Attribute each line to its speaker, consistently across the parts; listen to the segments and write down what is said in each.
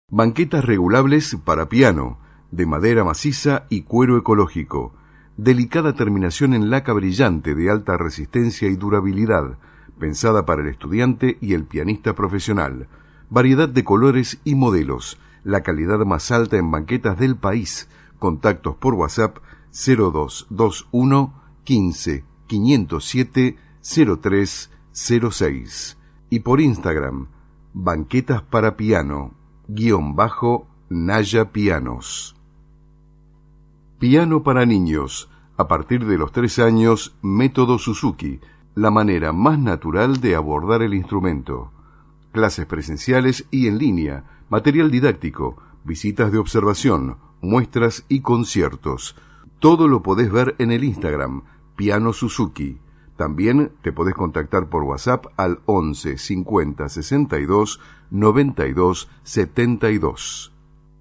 Speaker 1: Banquetas regulables para piano, de madera maciza y cuero ecológico. Delicada terminación en laca brillante de alta resistencia y durabilidad, pensada para el estudiante y el pianista profesional. Variedad de colores y modelos, la calidad más alta en banquetas del país. Contactos por WhatsApp 0221 15 507 0306 y por Instagram banquetas para piano _Naya Pianos. Piano para niños. A partir de los 3 años, método Suzuki, la manera más natural de abordar el instrumento. Clases presenciales y en línea, material didáctico, visitas de observación, muestras y conciertos. Todo lo podés ver en el Instagram, Piano Suzuki. También te podés contactar por WhatsApp al 11 50 62 92 72.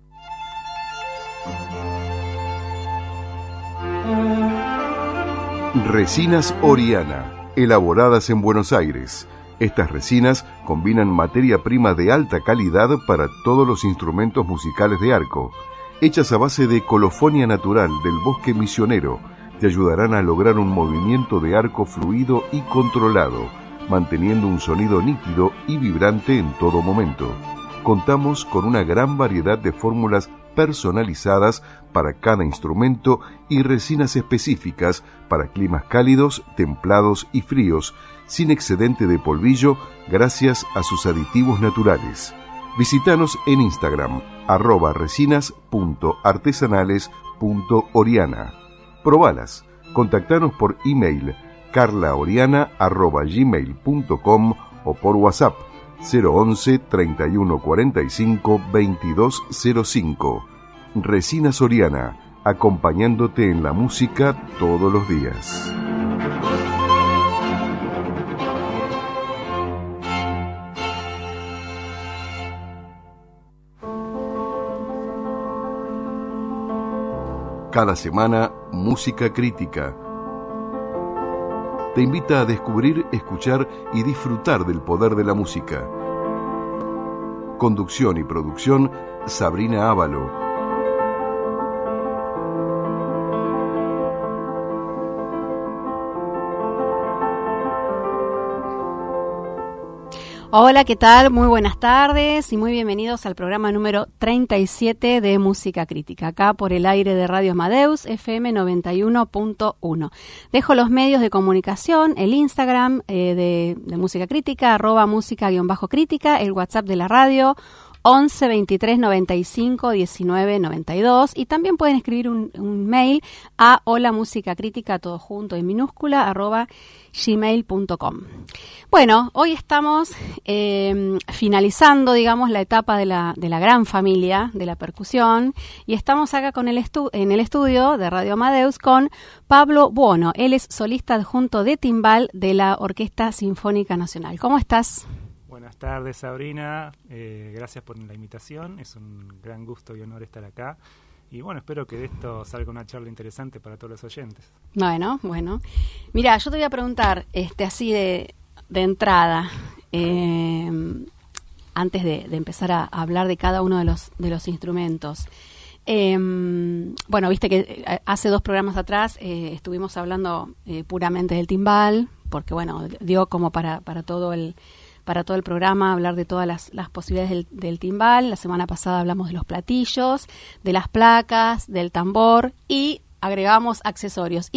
Speaker 1: Resinas Oriana, elaboradas en Buenos Aires. Estas resinas combinan materia prima de alta calidad para todos los instrumentos musicales de arco. Hechas a base de colofonia natural del bosque misionero, te ayudarán a lograr un movimiento de arco fluido y controlado, manteniendo un sonido nítido y vibrante en todo momento. Contamos con una gran variedad de fórmulas personalizadas para cada instrumento y resinas específicas para climas cálidos, templados y fríos, sin excedente de polvillo gracias a sus aditivos naturales. Visítanos en Instagram, @resinas.artesanales.oriana. Probalas. Contactanos por email carlaoriana@gmail.com o por WhatsApp 011 31 45 2205. Resinas Oriana, acompañándote en la música todos los días. Cada semana, Música Crítica. Te invita a descubrir, escuchar y disfrutar del poder de la música. Conducción y producción, Sabrina Ávalo.
Speaker 2: Hola, ¿qué tal? Muy buenas tardes y muy bienvenidos al programa número 37 de Música Crítica, acá por el aire de Radio Amadeus, FM 91.1. Dejo los medios de comunicación, el Instagram de Música Crítica, @música_crítica, el WhatsApp de la radio, 11 23 95 19 92, y también pueden escribir un mail a holamusicacrítica, todo junto en minúscula, @gmail.com. Bueno, hoy estamos finalizando, digamos, la etapa de la gran familia de la percusión, y estamos acá en el estudio de Radio Amadeus con Pablo Buono. Él es solista adjunto de timbal de la Orquesta Sinfónica Nacional. ¿Cómo estás?
Speaker 3: Buenas tardes, Sabrina. Gracias por la invitación. Es un gran gusto y honor estar acá. Y bueno, espero que de esto salga una charla interesante para todos los oyentes.
Speaker 2: Bueno. Mira, yo te voy a preguntar, así de entrada, antes de empezar a hablar de cada uno de los instrumentos. Bueno, viste que hace 2 programas atrás estuvimos hablando puramente del timbal, porque bueno, dio como para todo el programa hablar de todas las posibilidades del timbal. La semana pasada hablamos de los platillos, de las placas, del tambor, y agregamos accesorios,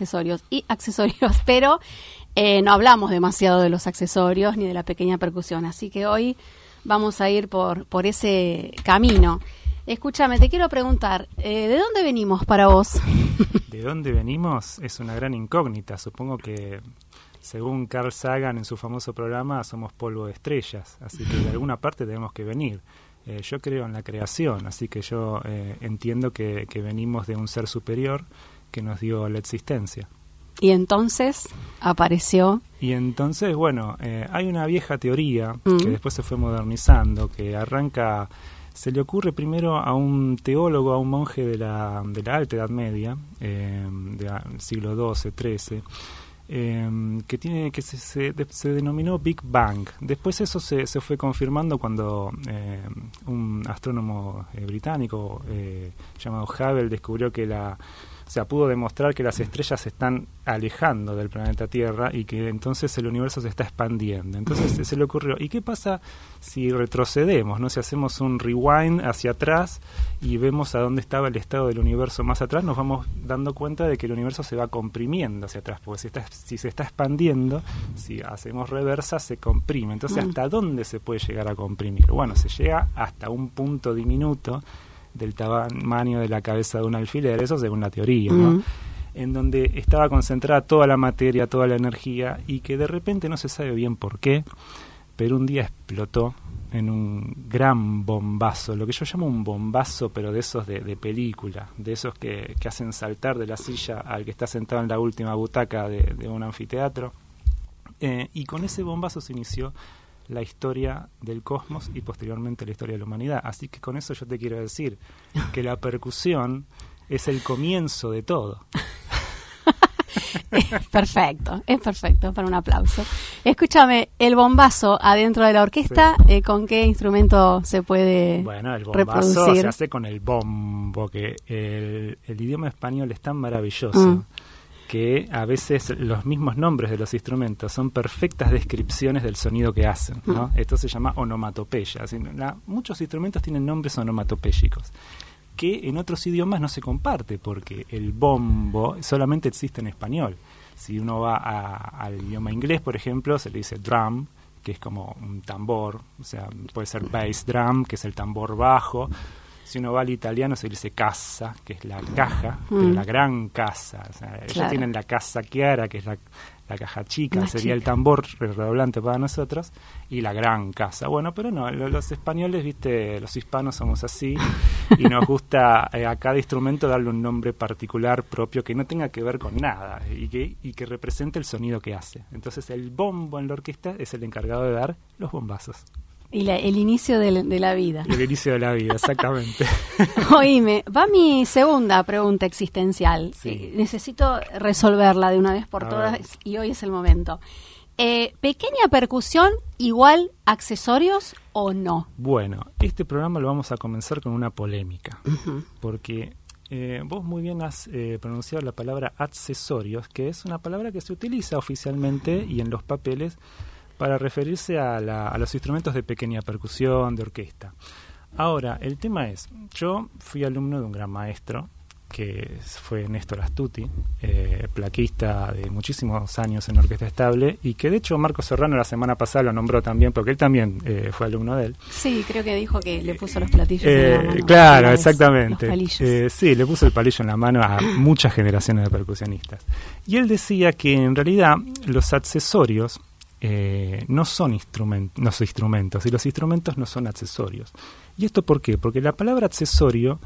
Speaker 2: pero no hablamos demasiado de los accesorios ni de la pequeña percusión, así que hoy vamos a ir por ese camino. Escúchame, te quiero preguntar, ¿de dónde venimos para vos?
Speaker 3: ¿De dónde venimos? Es una gran incógnita. Supongo que, según Carl Sagan en su famoso programa, somos polvo de estrellas, así que de alguna parte tenemos que venir. Yo creo en la creación, así que yo entiendo que venimos de un ser superior que nos dio la existencia.
Speaker 2: Y entonces apareció...
Speaker 3: Y entonces, bueno, hay una vieja teoría que después se fue modernizando, que arranca... Se le ocurre primero a un teólogo, a un monje de la Alta Edad Media, del siglo XII, XIII, que se denominó Big Bang. Después eso se fue confirmando cuando un astrónomo británico llamado Hubble descubrió que pudo demostrar que las estrellas se están alejando del planeta Tierra y que entonces el universo se está expandiendo. Entonces se le ocurrió, ¿y qué pasa si retrocedemos, ¿no? Si hacemos un rewind hacia atrás y vemos a dónde estaba el estado del universo más atrás, nos vamos dando cuenta de que el universo se va comprimiendo hacia atrás, porque si se está expandiendo, si hacemos reversa, se comprime. Entonces, ¿hasta dónde se puede llegar a comprimir? Bueno, se llega hasta un punto diminuto del tamaño de la cabeza de un alfiler, eso según la teoría, ¿no? En donde estaba concentrada toda la materia, toda la energía, y que de repente no se sabe bien por qué, pero un día explotó en un gran bombazo, lo que yo llamo un bombazo, pero de esos de película, de esos que hacen saltar de la silla al que está sentado en la última butaca de un anfiteatro, y con ese bombazo se inició la historia del cosmos y posteriormente la historia de la humanidad. Así que con eso yo te quiero decir que la percusión es el comienzo de todo.
Speaker 2: Es perfecto para un aplauso. Escúchame, el bombazo adentro de la orquesta, sí. ¿Con qué instrumento se puede reproducir?
Speaker 3: Bueno, el bombazo se hace con el bombo, que el idioma español es tan maravilloso que a veces los mismos nombres de los instrumentos son perfectas descripciones del sonido que hacen, ¿no? Esto se llama onomatopeya. Muchos instrumentos tienen nombres onomatopéyicos que en otros idiomas no se comparte, porque el bombo solamente existe en español. Si uno va al idioma inglés, por ejemplo, se le dice drum, que es como un tambor, o sea, puede ser bass drum, que es el tambor bajo. Si uno va al italiano se dice casa, que es la caja, pero la gran casa. O sea, claro. Ellos tienen la casa chiara, que es la caja chica, sería el tambor redoblante para nosotros, y la gran casa. Bueno, pero no, los españoles, viste, los hispanos somos así, y nos gusta a cada instrumento darle un nombre particular propio que no tenga que ver con nada, y que represente el sonido que hace. Entonces el bombo en la orquesta es el encargado de dar los bombazos.
Speaker 2: Y el inicio de la vida.
Speaker 3: El inicio de la vida, exactamente.
Speaker 2: Oíme, va mi segunda pregunta existencial. Sí. Necesito resolverla de una vez por todas y hoy es el momento. ¿Pequeña percusión igual accesorios o no?
Speaker 3: Bueno, este programa lo vamos a comenzar con una polémica, porque vos muy bien has pronunciado la palabra accesorios, que es una palabra que se utiliza oficialmente y en los papeles para referirse a los instrumentos de pequeña percusión, de orquesta. Ahora, el tema es, yo fui alumno de un gran maestro, que fue Néstor Astuti, plaquista de muchísimos años en orquesta estable, y que de hecho Marcos Serrano la semana pasada lo nombró también, porque él también fue alumno de él.
Speaker 2: Sí, creo que dijo que le puso los platillos en la mano.
Speaker 3: Claro, exactamente.
Speaker 2: Sí,
Speaker 3: le puso el palillo en la mano a muchas generaciones de percusionistas. Y él decía que en realidad los accesorios no son los instrumentos, y los instrumentos no son accesorios. ¿Y esto por qué? Porque la palabra accesorio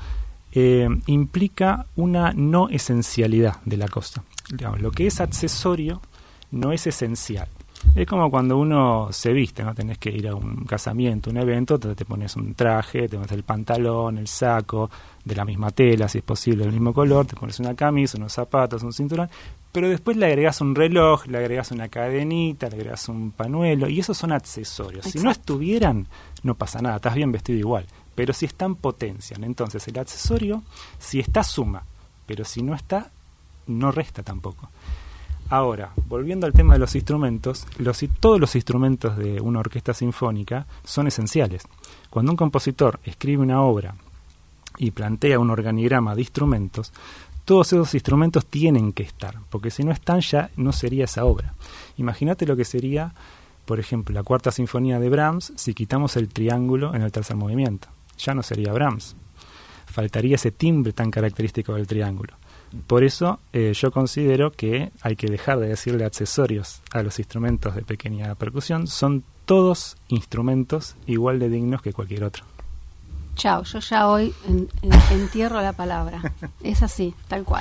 Speaker 3: implica una no esencialidad de la cosa. Digamos, lo que es accesorio no es esencial. Es como cuando uno se viste, ¿no? Tenés que ir a un casamiento, un evento, te pones un traje, te pones el pantalón, el saco, de la misma tela, si es posible, del mismo color, te pones una camisa, unos zapatos, un cinturón, pero después le agregás un reloj, le agregás una cadenita, le agregás un pañuelo, y esos son accesorios. Exacto. Si no estuvieran, no pasa nada, estás bien vestido igual, pero si están, potencian. Entonces el accesorio, si está, suma, pero si no está, no resta tampoco. Ahora, volviendo al tema de los instrumentos, todos los instrumentos de una orquesta sinfónica son esenciales. Cuando un compositor escribe una obra y plantea un organigrama de instrumentos, todos esos instrumentos tienen que estar, porque si no están ya no sería esa obra. Imagínate lo que sería, por ejemplo, la Cuarta Sinfonía de Brahms si quitamos el triángulo en el tercer movimiento. Ya no sería Brahms. Faltaría ese timbre tan característico del triángulo. Por eso yo considero que hay que dejar de decirle accesorios a los instrumentos de pequeña percusión. Son todos instrumentos igual de dignos que cualquier otro.
Speaker 2: Chao, yo ya hoy entierro la palabra. Es así, tal cual.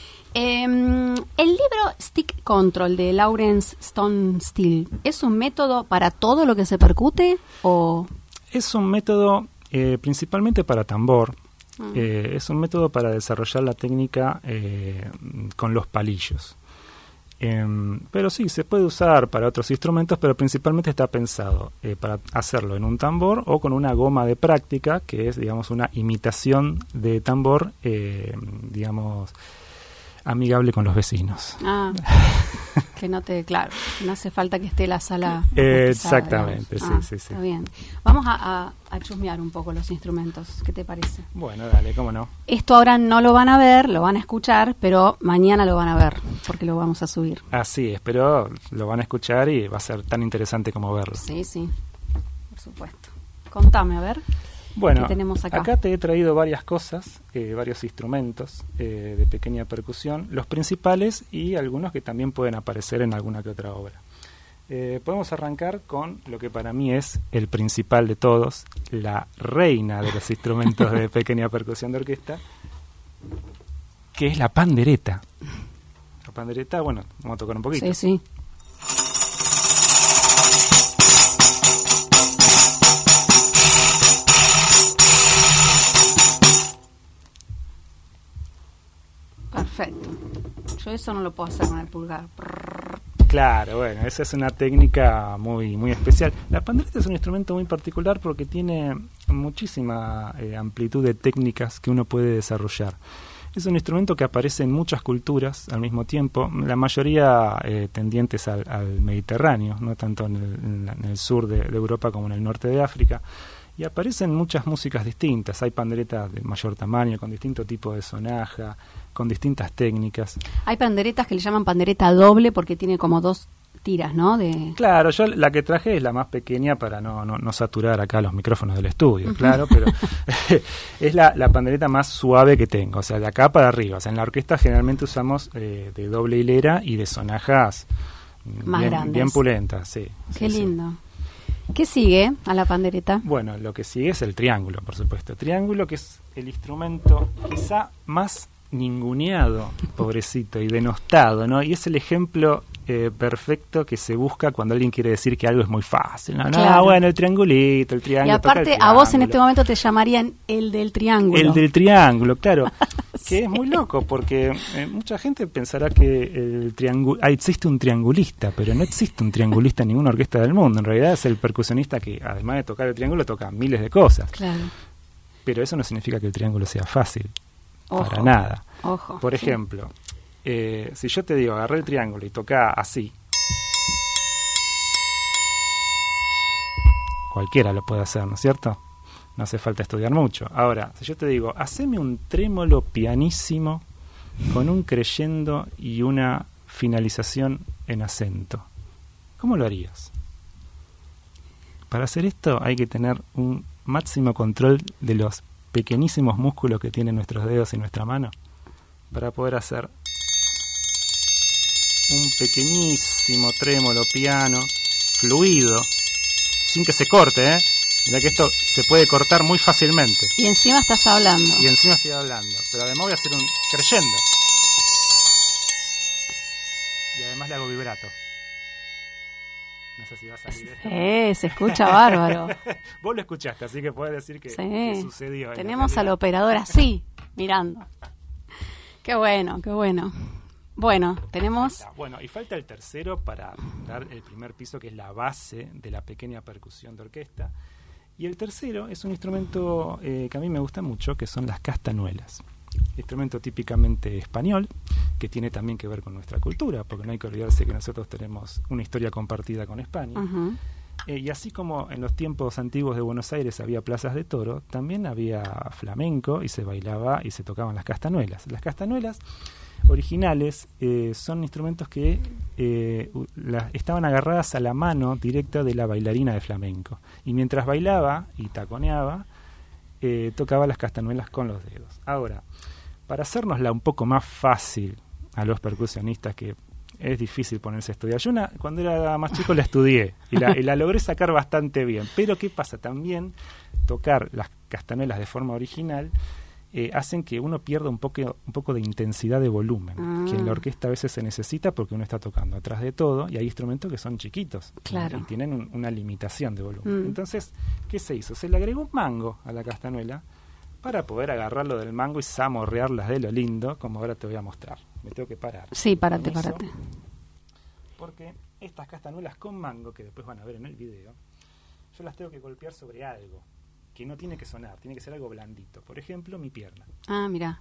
Speaker 2: El libro Stick Control de Lawrence Stone Still, ¿es un método para todo lo que se percute o...?
Speaker 3: Es un método principalmente para tambor. Es un método para desarrollar la técnica con los palillos. Pero sí, se puede usar para otros instrumentos, pero principalmente está pensado para hacerlo en un tambor o con una goma de práctica, que es, digamos, una imitación de tambor, digamos, amigable con los vecinos.
Speaker 2: Que no hace falta que esté la sala.
Speaker 3: Exactamente, sí.
Speaker 2: Está bien. Vamos a chusmear un poco los instrumentos, ¿qué te parece?
Speaker 3: Bueno, dale, cómo no.
Speaker 2: Esto ahora no lo van a ver, lo van a escuchar, pero mañana lo van a ver, porque lo vamos a subir.
Speaker 3: Así es, pero lo van a escuchar y va a ser tan interesante como verlo.
Speaker 2: Sí, por supuesto. Contame, a ver.
Speaker 3: Bueno,
Speaker 2: ¿qué tenemos
Speaker 3: acá te he traído varias cosas, varios instrumentos de pequeña percusión, los principales y algunos que también pueden aparecer en alguna que otra obra. Podemos arrancar con lo que para mí es el principal de todos, la reina de los instrumentos de pequeña percusión de orquesta, que es la pandereta. La pandereta, bueno, vamos a tocar un poquito.
Speaker 2: Sí. Perfecto. Yo eso no lo puedo hacer con el pulgar.
Speaker 3: Claro, bueno, esa es una técnica muy muy especial. La pandereta es un instrumento muy particular porque tiene muchísima amplitud de técnicas que uno puede desarrollar. Es un instrumento que aparece en muchas culturas al mismo tiempo, la mayoría tendientes al Mediterráneo, no tanto en el sur de Europa como en el norte de África. Y aparecen muchas músicas distintas. Hay panderetas de mayor tamaño, con distinto tipo de sonaja, con distintas técnicas.
Speaker 2: Hay panderetas que le llaman pandereta doble porque tiene como dos tiras, ¿no?
Speaker 3: Claro, yo la que traje es la más pequeña para no saturar acá los micrófonos del estudio, claro, pero es la pandereta más suave que tengo, o sea, de acá para arriba. O sea, en la orquesta generalmente usamos de doble hilera y de sonajas
Speaker 2: más grandes.
Speaker 3: Bien pulentas, sí.
Speaker 2: Qué lindo. Sí. ¿Qué sigue a la pandereta?
Speaker 3: Bueno, lo que sigue es el triángulo, por supuesto. Triángulo, que es el instrumento quizá más ninguneado, pobrecito, y denostado, ¿no? Y es el ejemplo perfecto que se busca cuando alguien quiere decir que algo es muy fácil. No, bueno, el triangulito, el triángulo.
Speaker 2: Y aparte, a vos en este momento te llamarían el del triángulo.
Speaker 3: El del triángulo, claro. Sí. Que es muy loco, porque mucha gente pensará que existe un triangulista, pero no existe un triangulista en ninguna orquesta del mundo. En realidad es el percusionista que, además de tocar el triángulo, toca miles de cosas.
Speaker 2: Claro.
Speaker 3: Pero eso no significa que el triángulo sea fácil.
Speaker 2: Ojo,
Speaker 3: para nada.
Speaker 2: Ojo.
Speaker 3: Por ejemplo, si yo te digo, agarré el triángulo y toca así, cualquiera lo puede hacer, ¿no es cierto? No hace falta estudiar mucho. Ahora, si yo te digo, haceme un trémolo pianísimo con un crescendo y una finalización en acento, ¿cómo lo harías? Para hacer esto hay que tener un máximo control de los pequeñísimos músculos que tienen nuestros dedos y nuestra mano para poder hacer un pequeñísimo trémolo piano fluido sin que se corte, Mirá que esto se puede cortar muy fácilmente.
Speaker 2: Y encima estás hablando.
Speaker 3: Y encima estoy hablando, pero además voy a hacer un crescendo y además le hago vibrato. No sé si va a salir esto.
Speaker 2: Se escucha bárbaro.
Speaker 3: Vos lo escuchaste, así que podés decir que sucedió.
Speaker 2: Tenemos al operador así, mirando. Qué bueno, qué bueno. Bueno, tenemos...
Speaker 3: Bueno, y falta el tercero para dar el primer piso, que es la base de la pequeña percusión de orquesta. Y el tercero es un instrumento que a mí me gusta mucho, que son las castañuelas. Instrumento típicamente español, que tiene también que ver con nuestra cultura, porque no hay que olvidarse que nosotros tenemos una historia compartida con España.
Speaker 2: Uh-huh.
Speaker 3: Y así como en los tiempos antiguos de Buenos Aires había plazas de toro, también había flamenco y se bailaba y se tocaban las castañuelas. Las castañuelas originales son instrumentos que estaban agarradas a la mano directa de la bailarina de flamenco. Y mientras bailaba y taconeaba, tocaba las castañuelas con los dedos. Ahora, para hacérnosla un poco más fácil a los percusionistas, que es difícil ponerse a estudiar. Yo cuando era más chico la estudié y la logré sacar bastante bien. Pero ¿qué pasa? También tocar las castañuelas de forma original hacen que uno pierda un poco de intensidad de volumen, que en la orquesta a veces se necesita porque uno está tocando atrás de todo y hay instrumentos que son chiquitos,
Speaker 2: claro,
Speaker 3: y tienen una limitación de volumen. Entonces, ¿qué se hizo? Se le agregó un mango a la castañuela para poder agarrarlo del mango y zamorrearlas de lo lindo, como ahora te voy a mostrar. Me tengo que parar.
Speaker 2: Sí, párate.
Speaker 3: porque estas castañuelas con mango, que después van a ver en el video, yo las tengo que golpear sobre algo, que no tiene que sonar, tiene que ser algo blandito. Por ejemplo, mi pierna.
Speaker 2: Ah, mira.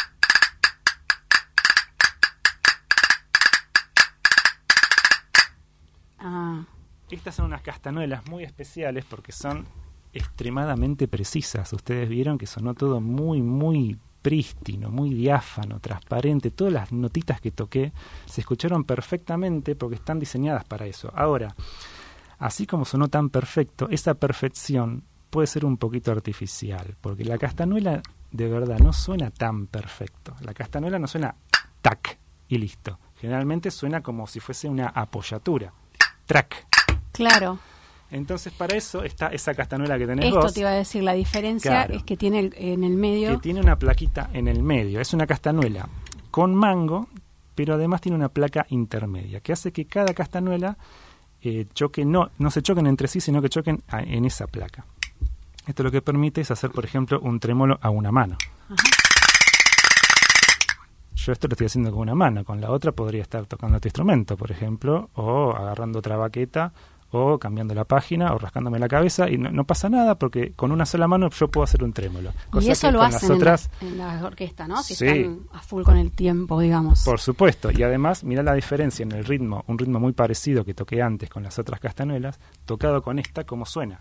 Speaker 2: Ah.
Speaker 3: Estas son unas castañuelas muy especiales porque son extremadamente precisas. Ustedes vieron que sonó todo muy, muy prístino, muy diáfano, transparente. Todas las notitas que toqué se escucharon perfectamente porque están diseñadas para eso. Ahora, así como sonó tan perfecto, esa perfección puede ser un poquito artificial, porque la castañuela de verdad no suena tan perfecto. La castañuela no suena tac y listo. Generalmente suena como si fuese una apoyatura. Track.
Speaker 2: Claro.
Speaker 3: Entonces para eso está esa castañuela que tenés
Speaker 2: Esto
Speaker 3: vos.
Speaker 2: te iba a decir, la diferencia
Speaker 3: Claro.
Speaker 2: es que tiene en el medio...
Speaker 3: Que tiene una plaquita en el medio. Es una castañuela con mango, pero además tiene una placa intermedia, que hace que cada castañuela choque, no se choquen entre sí, sino que choquen en esa placa. Esto lo que permite es hacer, por ejemplo, un trémolo a una mano.
Speaker 2: Ajá.
Speaker 3: Yo esto lo estoy haciendo con una mano, con la otra podría estar tocando este instrumento, por ejemplo, o agarrando otra baqueta, o cambiando la página, o rascándome la cabeza, y no pasa nada porque con una sola mano yo puedo hacer un trémolo.
Speaker 2: Y eso lo hacen
Speaker 3: otras,
Speaker 2: en la orquesta, ¿no? Si
Speaker 3: sí,
Speaker 2: están a full con el tiempo, digamos.
Speaker 3: Por supuesto, y además mirá la diferencia en el ritmo, un ritmo muy parecido que toqué antes con las otras castañuelas, tocado con esta, ¿cómo suena?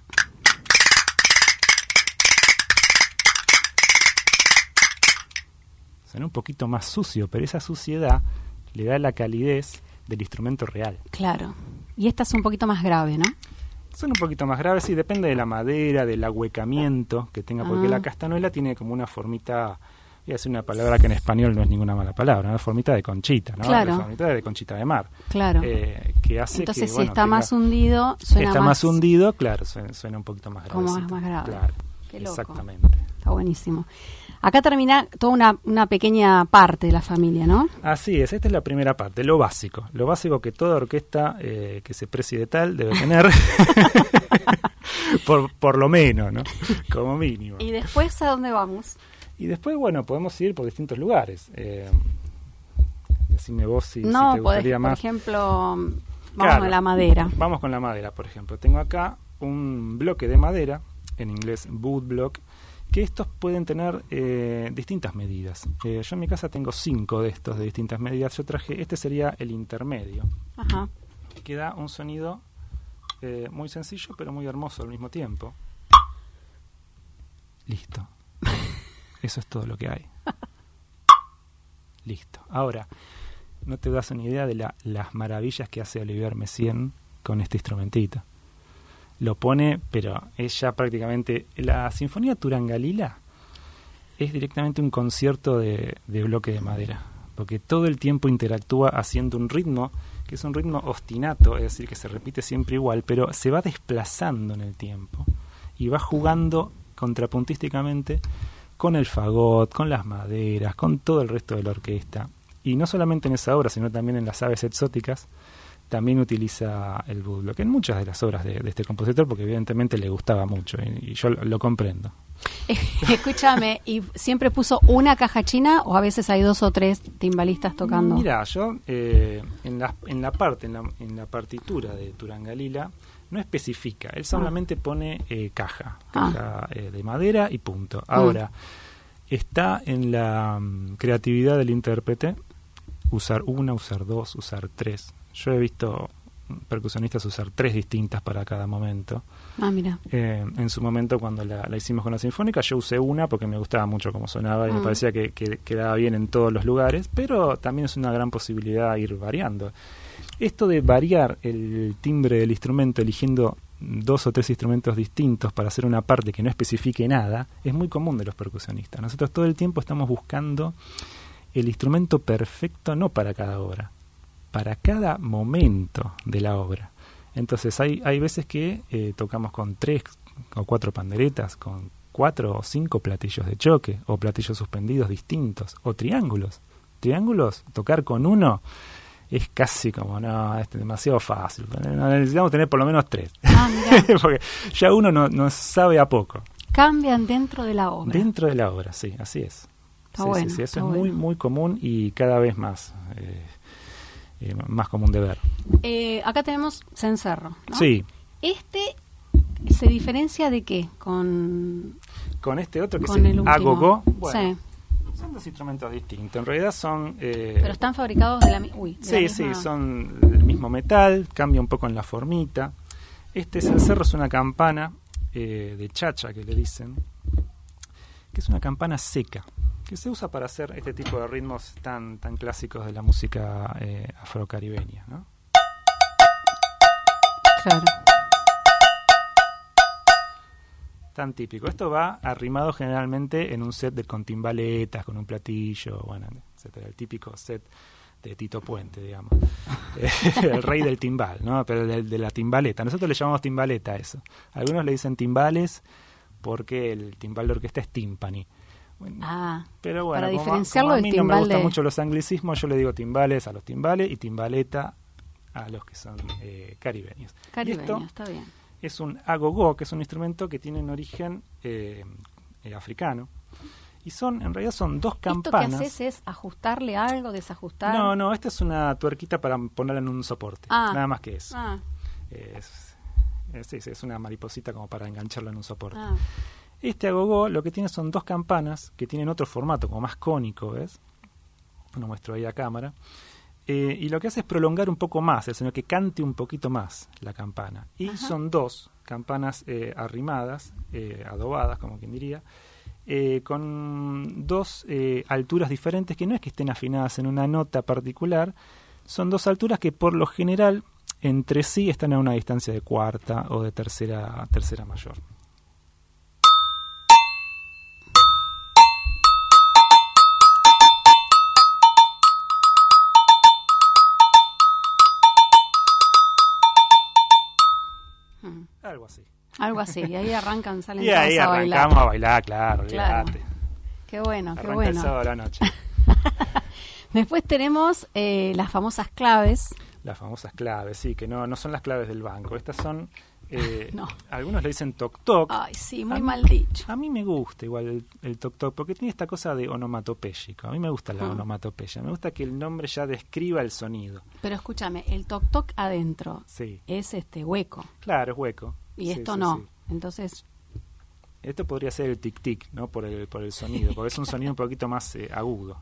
Speaker 3: Suena un poquito más sucio, pero esa suciedad le da la calidez del instrumento real.
Speaker 2: Claro. Y esta es un poquito más grave, ¿no?
Speaker 3: Son un poquito más graves, sí, depende de la madera, del ahuecamiento que tenga, porque la castañuela tiene como una formita, voy a decir una palabra que en español no es ninguna mala palabra, una formita de conchita, ¿no?
Speaker 2: Claro.
Speaker 3: Una formita de conchita de mar.
Speaker 2: Claro.
Speaker 3: Que hace
Speaker 2: entonces,
Speaker 3: que,
Speaker 2: si
Speaker 3: bueno,
Speaker 2: está más hundido, suena
Speaker 3: está
Speaker 2: más...
Speaker 3: más hundido, claro, suena un poquito más grave.
Speaker 2: Como más grave.
Speaker 3: Claro,
Speaker 2: Qué loco.
Speaker 3: exactamente.
Speaker 2: Está buenísimo. Acá termina toda una pequeña parte de la familia, ¿no?
Speaker 3: Así es, esta es la primera parte, lo básico que toda orquesta que se precie de tal debe tener, por lo menos, ¿no? Como mínimo.
Speaker 2: ¿Y después a dónde vamos?
Speaker 3: Y después, bueno, podemos ir por distintos lugares. Decime vos si te gustaría más.
Speaker 2: Por ejemplo, vamos
Speaker 3: Claro,
Speaker 2: a la madera.
Speaker 3: Vamos con la madera, por ejemplo. Tengo acá un bloque de madera, en inglés wood block, que estos pueden tener distintas medidas. Yo en mi casa tengo 5 de estos de distintas medidas. Yo traje, este sería el intermedio,
Speaker 2: Ajá.
Speaker 3: que da un sonido muy sencillo, pero muy hermoso al mismo tiempo. Listo. Eso es todo lo que hay. Listo. Ahora, no te das una idea de las maravillas que hace Olivier Messiaen con este instrumentito. Lo pone, pero es ya prácticamente... La Sinfonía Turangalila es directamente un concierto de bloque de madera, porque todo el tiempo interactúa haciendo un ritmo, que es un ritmo ostinato, es decir, que se repite siempre igual, pero se va desplazando en el tiempo y va jugando contrapuntísticamente con el fagot, con las maderas, con todo el resto de la orquesta. Y no solamente en esa obra, sino también en las aves exóticas, también utiliza el woodblock en muchas de las obras de este compositor, porque evidentemente le gustaba mucho y yo lo comprendo.
Speaker 2: Escúchame, ¿y siempre puso una caja china o a veces hay 2 o 3 timbalistas tocando?
Speaker 3: Mira, yo en la partitura de Turangalila no especifica, él solamente pone caja de madera y punto. Ahora, está en la creatividad del intérprete usar una, usar 2, usar 3. Yo he visto percusionistas usar 3 distintas para cada momento.
Speaker 2: Ah, mira.
Speaker 3: En su momento, cuando la hicimos con la Sinfónica, yo usé una porque me gustaba mucho cómo sonaba y me parecía que quedaba bien en todos los lugares, pero también es una gran posibilidad ir variando. Esto de variar el timbre del instrumento eligiendo 2 o 3 instrumentos distintos para hacer una parte que no especifique nada, es muy común de los percusionistas. Nosotros todo el tiempo estamos buscando el instrumento perfecto, no para cada obra, para cada momento de la obra. Entonces hay veces que tocamos con 3 o 4 panderetas, con 4 o 5 platillos de choque, o platillos suspendidos distintos, o triángulos. Triángulos, tocar con uno es casi como, no, es demasiado fácil. Necesitamos tener por lo menos 3.
Speaker 2: Ah, mirá.
Speaker 3: Porque ya uno no sabe a poco.
Speaker 2: Cambian dentro de la obra.
Speaker 3: Dentro de la obra, sí, así es.
Speaker 2: Está
Speaker 3: sí,
Speaker 2: bueno,
Speaker 3: sí, eso
Speaker 2: está
Speaker 3: es
Speaker 2: bueno.
Speaker 3: muy, muy común y cada vez más común de ver.
Speaker 2: Acá tenemos cencerro, ¿no?
Speaker 3: Sí.
Speaker 2: ¿Este se diferencia de qué? Con
Speaker 3: este otro que
Speaker 2: con
Speaker 3: es
Speaker 2: el
Speaker 3: el
Speaker 2: último.
Speaker 3: agogó. Bueno,
Speaker 2: Sí.
Speaker 3: son dos instrumentos distintos. En realidad son...
Speaker 2: Pero están fabricados de la misma...
Speaker 3: Sí, son el mismo metal, cambia un poco en la formita. Este cencerro es una campana de chacha, que le dicen, que es una campana seca, que se usa para hacer este tipo de ritmos tan clásicos de la música afrocaribeña, ¿no?
Speaker 2: Claro.
Speaker 3: Tan típico. Esto va arrimado generalmente en un set con timbaletas, con un platillo, bueno, etcétera. El típico set de Tito Puente, digamos. El rey del timbal, ¿no? Pero de la timbaleta. Nosotros le llamamos timbaleta a eso. Algunos le dicen timbales porque el timbal de orquesta es timpani. Bueno, pero bueno,
Speaker 2: para
Speaker 3: como
Speaker 2: diferenciarlo
Speaker 3: a
Speaker 2: del
Speaker 3: mí no me
Speaker 2: timbal
Speaker 3: gustan mucho los anglicismos, yo le digo timbales a los timbales y timbaleta a los que son caribeños.
Speaker 2: Caribeño, está bien.
Speaker 3: Es un agogó, que es un instrumento que tiene un origen africano. Y en realidad son dos campanas.
Speaker 2: ¿Esto que haces es ajustarle algo, desajustar?
Speaker 3: No, esta es una tuerquita para ponerla en un soporte. Nada más que eso. Es una mariposita como para engancharla en un soporte. Este agogó lo que tiene son dos campanas que tienen otro formato, como más cónico, ¿ves? Lo muestro ahí a cámara. Y lo que hace es prolongar un poco más, el sonido, que cante un poquito más la campana. Y son dos campanas arrimadas, adobadas, como quien diría, con dos alturas diferentes, que no es que estén afinadas en una nota particular, son dos alturas que por lo general entre sí están a una distancia de cuarta o de tercera mayor.
Speaker 2: Algo así, y ahí arrancan, salen
Speaker 3: y ahí
Speaker 2: todos a bailar.
Speaker 3: Arrancamos a bailar, claro.
Speaker 2: Qué bueno, qué
Speaker 3: Arranca
Speaker 2: bueno.
Speaker 3: el sábado a la noche.
Speaker 2: Después tenemos las famosas claves.
Speaker 3: Las famosas claves, sí, que no son las claves del banco. Estas son,
Speaker 2: no.
Speaker 3: Algunos le dicen toc-toc.
Speaker 2: Ay, sí, muy mal dicho.
Speaker 3: A mí me gusta igual el toc-toc, porque tiene esta cosa de onomatopéyico. A mí me gusta la onomatopeya. Me gusta que el nombre ya describa el sonido.
Speaker 2: Pero escúchame, el toc-toc adentro es hueco.
Speaker 3: Claro, es hueco.
Speaker 2: Y esto no. Sí. Entonces...
Speaker 3: Esto podría ser el tic-tic, ¿no? Por el sonido, porque es un sonido un poquito más agudo.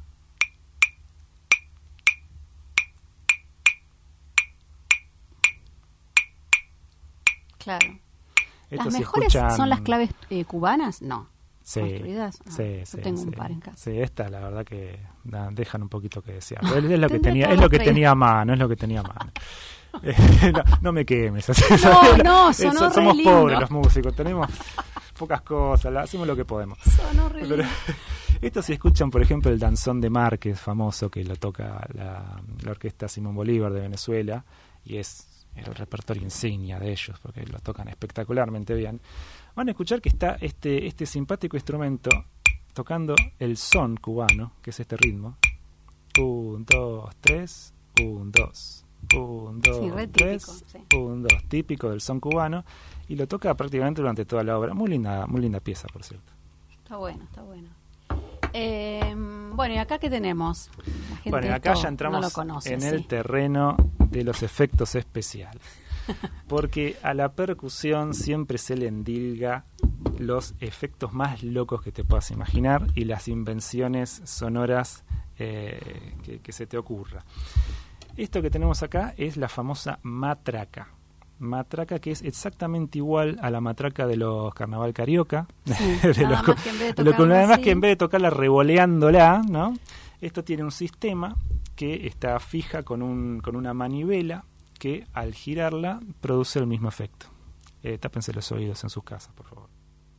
Speaker 2: Claro.
Speaker 3: Esto
Speaker 2: ¿Las
Speaker 3: si
Speaker 2: mejores
Speaker 3: escuchan...
Speaker 2: son las claves cubanas? No.
Speaker 3: Sí,
Speaker 2: ¿construidas?
Speaker 3: Sí,
Speaker 2: yo tengo un par en casa.
Speaker 3: Sí, esta la verdad que dejan un poquito que desear. Es lo que tenía a mano, es lo que tenía a mano. No me quemes.
Speaker 2: No, sonó
Speaker 3: somos
Speaker 2: re lindo.
Speaker 3: Pobres los músicos, tenemos pocas cosas, hacemos lo que podemos.
Speaker 2: Sonó re lindo.
Speaker 3: Esto si escuchan, por ejemplo, el danzón de Márquez, famoso, que lo toca la orquesta Simón Bolívar de Venezuela, y es el repertorio insignia de ellos, porque lo tocan espectacularmente bien. Van a escuchar que está este simpático instrumento tocando el son cubano, que es este ritmo. 1, 2, 3, 1, 2. 1, 2, 3, 1, 2, típico del son cubano, y lo toca prácticamente durante toda la obra. Muy linda pieza, por cierto.
Speaker 2: Está bueno. Bueno, ¿y acá qué tenemos? La gente
Speaker 3: bueno, acá ya entramos
Speaker 2: no lo conoce,
Speaker 3: en el terreno de los efectos especiales. Porque a la percusión siempre se le endilga los efectos más locos que te puedas imaginar y las invenciones sonoras que se te ocurra. Esto que tenemos acá es la famosa matraca. Matraca que es exactamente igual a la matraca de los carnaval carioca.
Speaker 2: Sí, nada
Speaker 3: más que en vez de tocarla revoleándola, ¿no? Esto tiene un sistema que está fija con una manivela que al girarla produce el mismo efecto. Tápense los oídos en sus casas, por favor.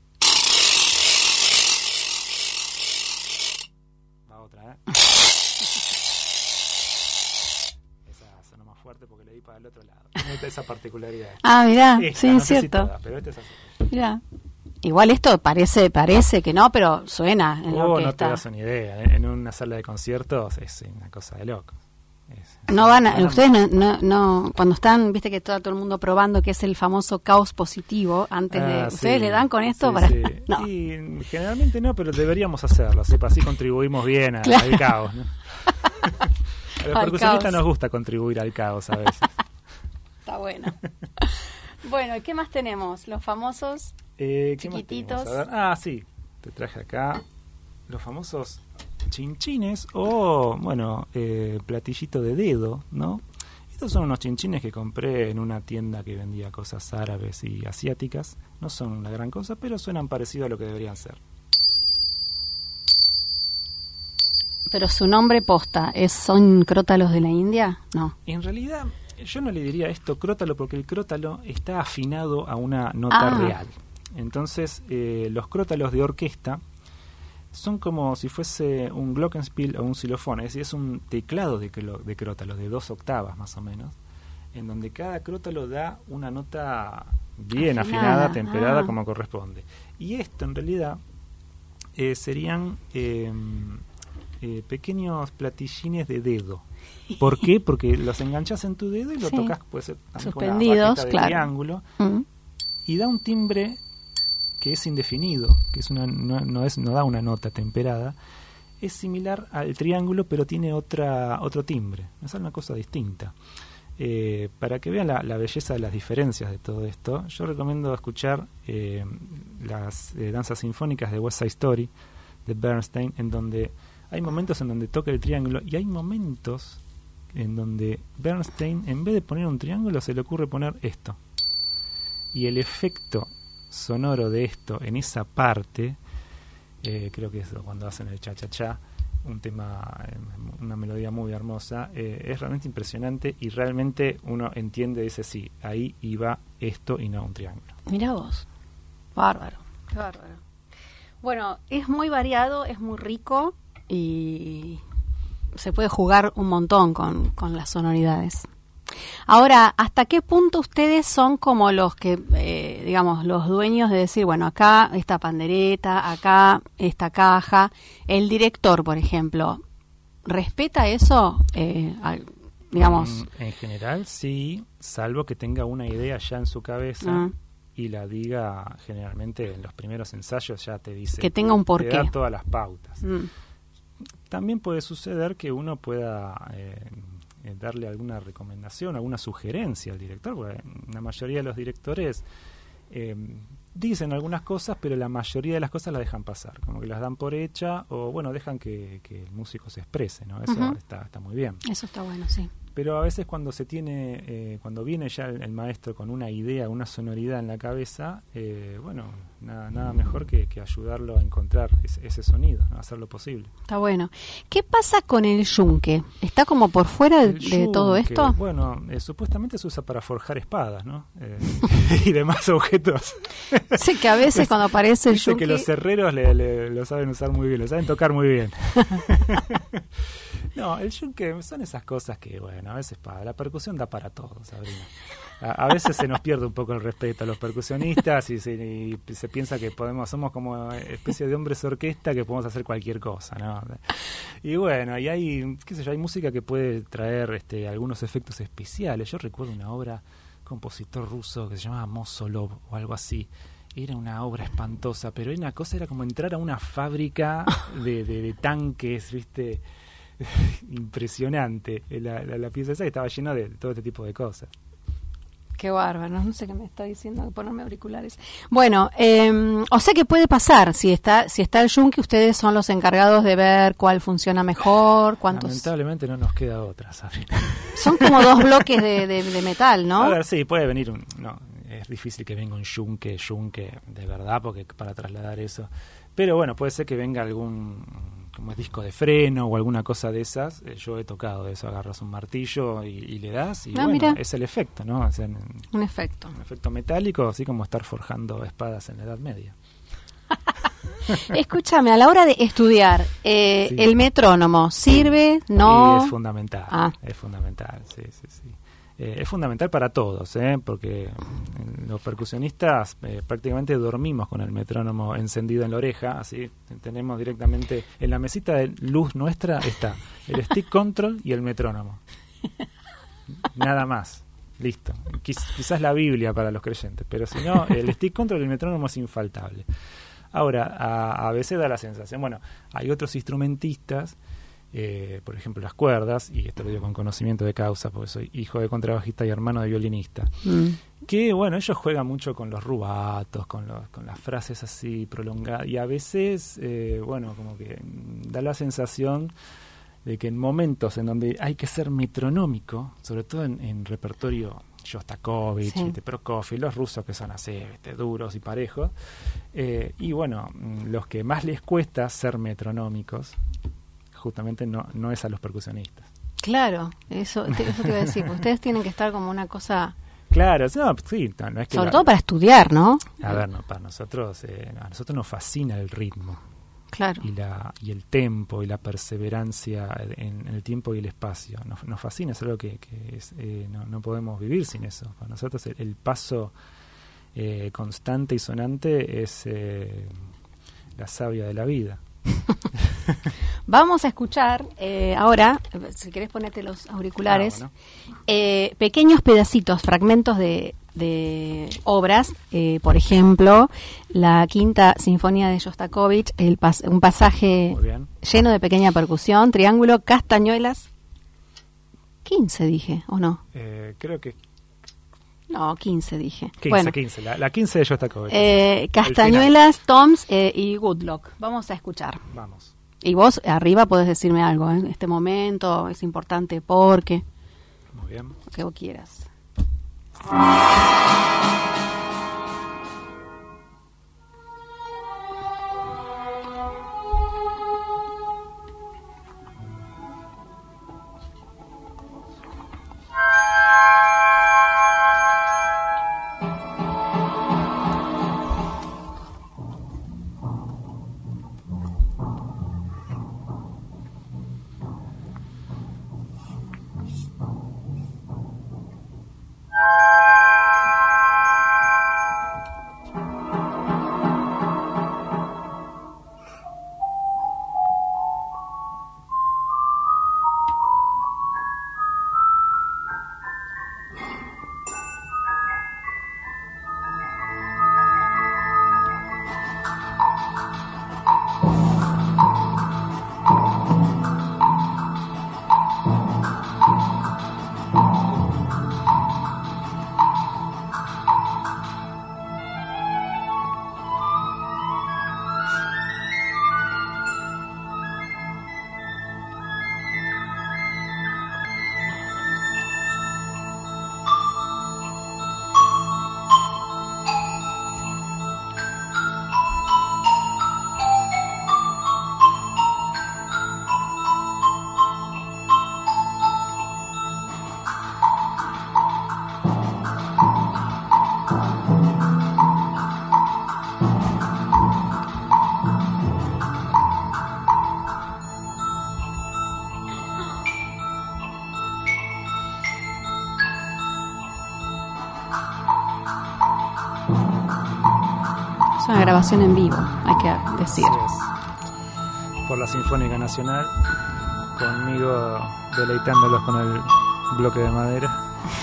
Speaker 3: Va otra, sonó más fuerte porque le di para el otro lado. Esa particularidad.
Speaker 2: Mirá,
Speaker 3: esta,
Speaker 2: sí,
Speaker 3: no
Speaker 2: es
Speaker 3: sé
Speaker 2: cierto.
Speaker 3: Si toda, pero esta es así.
Speaker 2: Mirá. Igual esto parece que no, pero suena en lo que
Speaker 3: no
Speaker 2: está.
Speaker 3: te das una idea. En una sala de conciertos es una cosa de loco.
Speaker 2: No van a, ustedes no cuando están, viste que todo el mundo probando que es el famoso caos positivo antes de, ustedes le dan con esto para no.
Speaker 3: Y generalmente no, pero deberíamos hacerlo, así contribuimos bien al caos, ¿no? A los percusionistas nos gusta contribuir al caos a veces.
Speaker 2: bueno. Bueno, ¿qué más tenemos? Los famosos chiquititos.
Speaker 3: Sí, te traje acá los famosos chinchines o, bueno, platillito de dedo, ¿no? Estos son unos chinchines que compré en una tienda que vendía cosas árabes y asiáticas. No son una gran cosa, pero suenan parecido a lo que deberían ser.
Speaker 2: Pero su nombre posta, ¿son crótalos de la India? No.
Speaker 3: En realidad, yo no le diría esto crótalo porque el crótalo está afinado a una nota real. Entonces, los crótalos de orquesta son como si fuese un glockenspiel o un xilofón, es decir, es un teclado de crótalos de 2 octavas más o menos, en donde cada crótalo da una nota bien afinada, temperada como corresponde. Y esto en realidad serían pequeños platillines de dedo. ¿Por qué? Porque los enganchas en tu dedo y lo tocas, puede ser también
Speaker 2: suspendidos,
Speaker 3: con una baqueta de triángulo, y da un timbre que es indefinido, que es no da una nota temperada, es similar al triángulo, pero tiene otro timbre, es una cosa distinta. Para que vean la belleza de las diferencias de todo esto, yo recomiendo escuchar las danzas sinfónicas de West Side Story de Bernstein, en donde hay momentos en donde toca el triángulo y hay momentos en donde Bernstein, en vez de poner un triángulo, se le ocurre poner esto. Y el efecto sonoro de esto en esa parte, creo que es cuando hacen el cha-cha-cha, un tema, una melodía muy hermosa, es realmente impresionante y realmente uno entiende, dice sí, ahí iba esto y no un triángulo.
Speaker 2: Mirá vos, bárbaro, qué bárbaro. Bueno, es muy variado, es muy rico y se puede jugar un montón con las sonoridades. Ahora, ¿hasta qué punto ustedes son como los que, digamos, los dueños de decir, bueno, acá esta pandereta, acá esta caja? El director, por ejemplo, ¿respeta eso? Digamos.
Speaker 3: En general, sí, salvo que tenga una idea ya en su cabeza y la diga generalmente en los primeros ensayos, ya te dice.
Speaker 2: Que tenga un porqué.
Speaker 3: Te da todas las pautas. También puede suceder que uno pueda darle alguna recomendación, alguna sugerencia al director, porque la mayoría de los directores dicen algunas cosas, pero la mayoría de las cosas las dejan pasar, como que las dan por hecha o bueno, dejan que el músico se exprese, ¿no? Eso está muy bien.
Speaker 2: Eso está bueno, sí.
Speaker 3: Pero a veces cuando se tiene, cuando viene ya el maestro con una idea, una sonoridad en la cabeza, bueno, nada mejor que ayudarlo a encontrar ese sonido, ¿no? Hacer lo posible.
Speaker 2: Está bueno. ¿Qué pasa con el yunque? ¿Está como por fuera de todo esto?
Speaker 3: Bueno, supuestamente se usa para forjar espadas, ¿no? Y demás objetos.
Speaker 2: Sé que a veces cuando aparece el
Speaker 3: yunque... que los herreros lo saben usar muy bien, lo saben tocar muy bien. No, el yunque son esas cosas que, bueno, a veces la percusión da para todo, Sabrina. A veces se nos pierde un poco el respeto a los percusionistas y se piensa que somos como especie de hombres orquesta que podemos hacer cualquier cosa, ¿no? Y bueno, y hay, qué sé yo, hay música que puede traer algunos efectos especiales. Yo recuerdo una obra, compositor ruso que se llamaba Mosolov o algo así. Era una obra espantosa, pero una cosa era como entrar a una fábrica de tanques, ¿viste? Impresionante. La pieza esa que estaba llena de todo este tipo de cosas.
Speaker 2: Qué bárbaro, no sé qué me está diciendo, ponerme auriculares. Bueno, o sea que puede pasar, si está el yunque, ustedes son los encargados de ver cuál funciona mejor, cuántos...
Speaker 3: Lamentablemente no nos queda otra, ¿sabes?
Speaker 2: Son como dos bloques de metal, ¿no?
Speaker 3: A ver, sí, puede venir es difícil que venga un yunque de verdad, porque para trasladar eso. Pero bueno, puede ser que venga algún como disco de freno o alguna cosa de esas. Yo he tocado de eso, agarras un martillo y le das y bueno, mira. Es el efecto, ¿no?
Speaker 2: Un efecto.
Speaker 3: Un efecto metálico, así como estar forjando espadas en la Edad Media.
Speaker 2: Escúchame, a la hora de estudiar, sí. ¿El metrónomo sirve? ¿No?
Speaker 3: Sí, es fundamental, es fundamental, sí. Es fundamental para todos, porque los percusionistas prácticamente dormimos con el metrónomo encendido en la oreja, así tenemos directamente en la mesita de luz nuestra está el stick control y el metrónomo. Nada más, listo. Quizás la Biblia para los creyentes, pero si no, el stick control y el metrónomo es infaltable. Ahora, a veces da la sensación, bueno, hay otros instrumentistas por ejemplo, las cuerdas, y esto lo digo con conocimiento de causa, porque soy hijo de contrabajista y hermano de violinista, que, bueno, ellos juegan mucho con los rubatos, con las frases así prolongadas, y a veces, bueno, como que da la sensación de que en momentos en donde hay que ser metronómico, sobre todo en repertorio Shostakovich,
Speaker 2: sí,
Speaker 3: Prokofiev, los rusos que son así, duros y parejos, y bueno, los que más les cuesta ser metronómicos, justamente no es a los percusionistas.
Speaker 2: Claro, eso te iba a decir, ustedes tienen que estar como una cosa...
Speaker 3: Claro, no, sí, no es que
Speaker 2: sobre todo para estudiar, ¿no?
Speaker 3: A ver, no, para nosotros, a nosotros nos fascina el ritmo.
Speaker 2: Claro.
Speaker 3: Y el tempo y la perseverancia en el tiempo y el espacio. Nos fascina, es algo que es, no podemos vivir sin eso. Para nosotros el paso constante y sonante es la savia de la vida.
Speaker 2: Vamos a escuchar ahora, si querés ponerte los auriculares, pequeños pedacitos, fragmentos de obras, por ejemplo, la Quinta Sinfonía de Shostakovich, un pasaje lleno de pequeña percusión, triángulo, castañuelas, 15 dije, ¿o no?
Speaker 3: Creo que...
Speaker 2: No, 15 dije.
Speaker 3: 15,
Speaker 2: bueno,
Speaker 3: 15, la 15 de Shostakovich.
Speaker 2: Castañuelas, Toms y Good Luck. Vamos a escuchar.
Speaker 3: Vamos.
Speaker 2: Y vos arriba podés decirme algo, en este momento es importante porque...
Speaker 3: Muy bien.
Speaker 2: Lo que vos quieras. Una grabación en vivo, hay que decir.
Speaker 3: Por la Sinfónica Nacional, conmigo deleitándolos con el bloque de madera.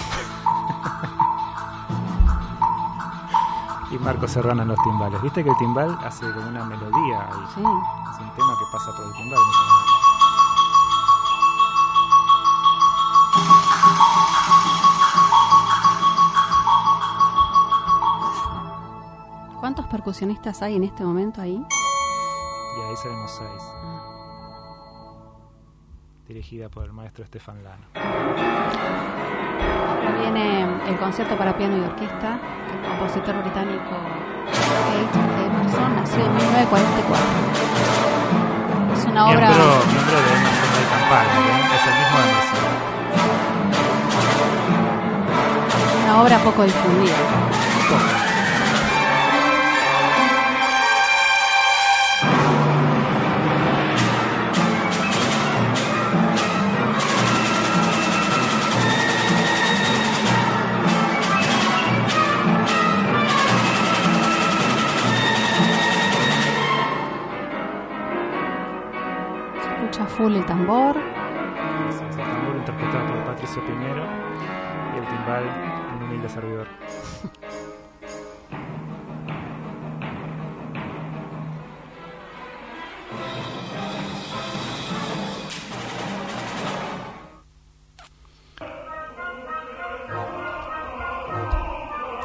Speaker 3: Y Marco Serrano en los timbales. Viste que el timbal hace como una melodía ahí.
Speaker 2: Sí.
Speaker 3: Es un tema que pasa por el timbal en ese momento.
Speaker 2: ¿Cuántos percusionistas hay en este momento ahí?
Speaker 3: Y ahí seremos 6. Dirigida por el maestro Stefan Lano.
Speaker 2: Ahora viene el concierto para piano y orquesta del compositor británico Kate Emerson, nacido en 1944. Es una obra...
Speaker 3: Miembro de Emerson del Campana, es el mismo Emerson.
Speaker 2: Una obra poco difundida. Full el tambor.
Speaker 3: Sí, el tambor interpretado por Patricio Piñero y el timbal un humilde servidor.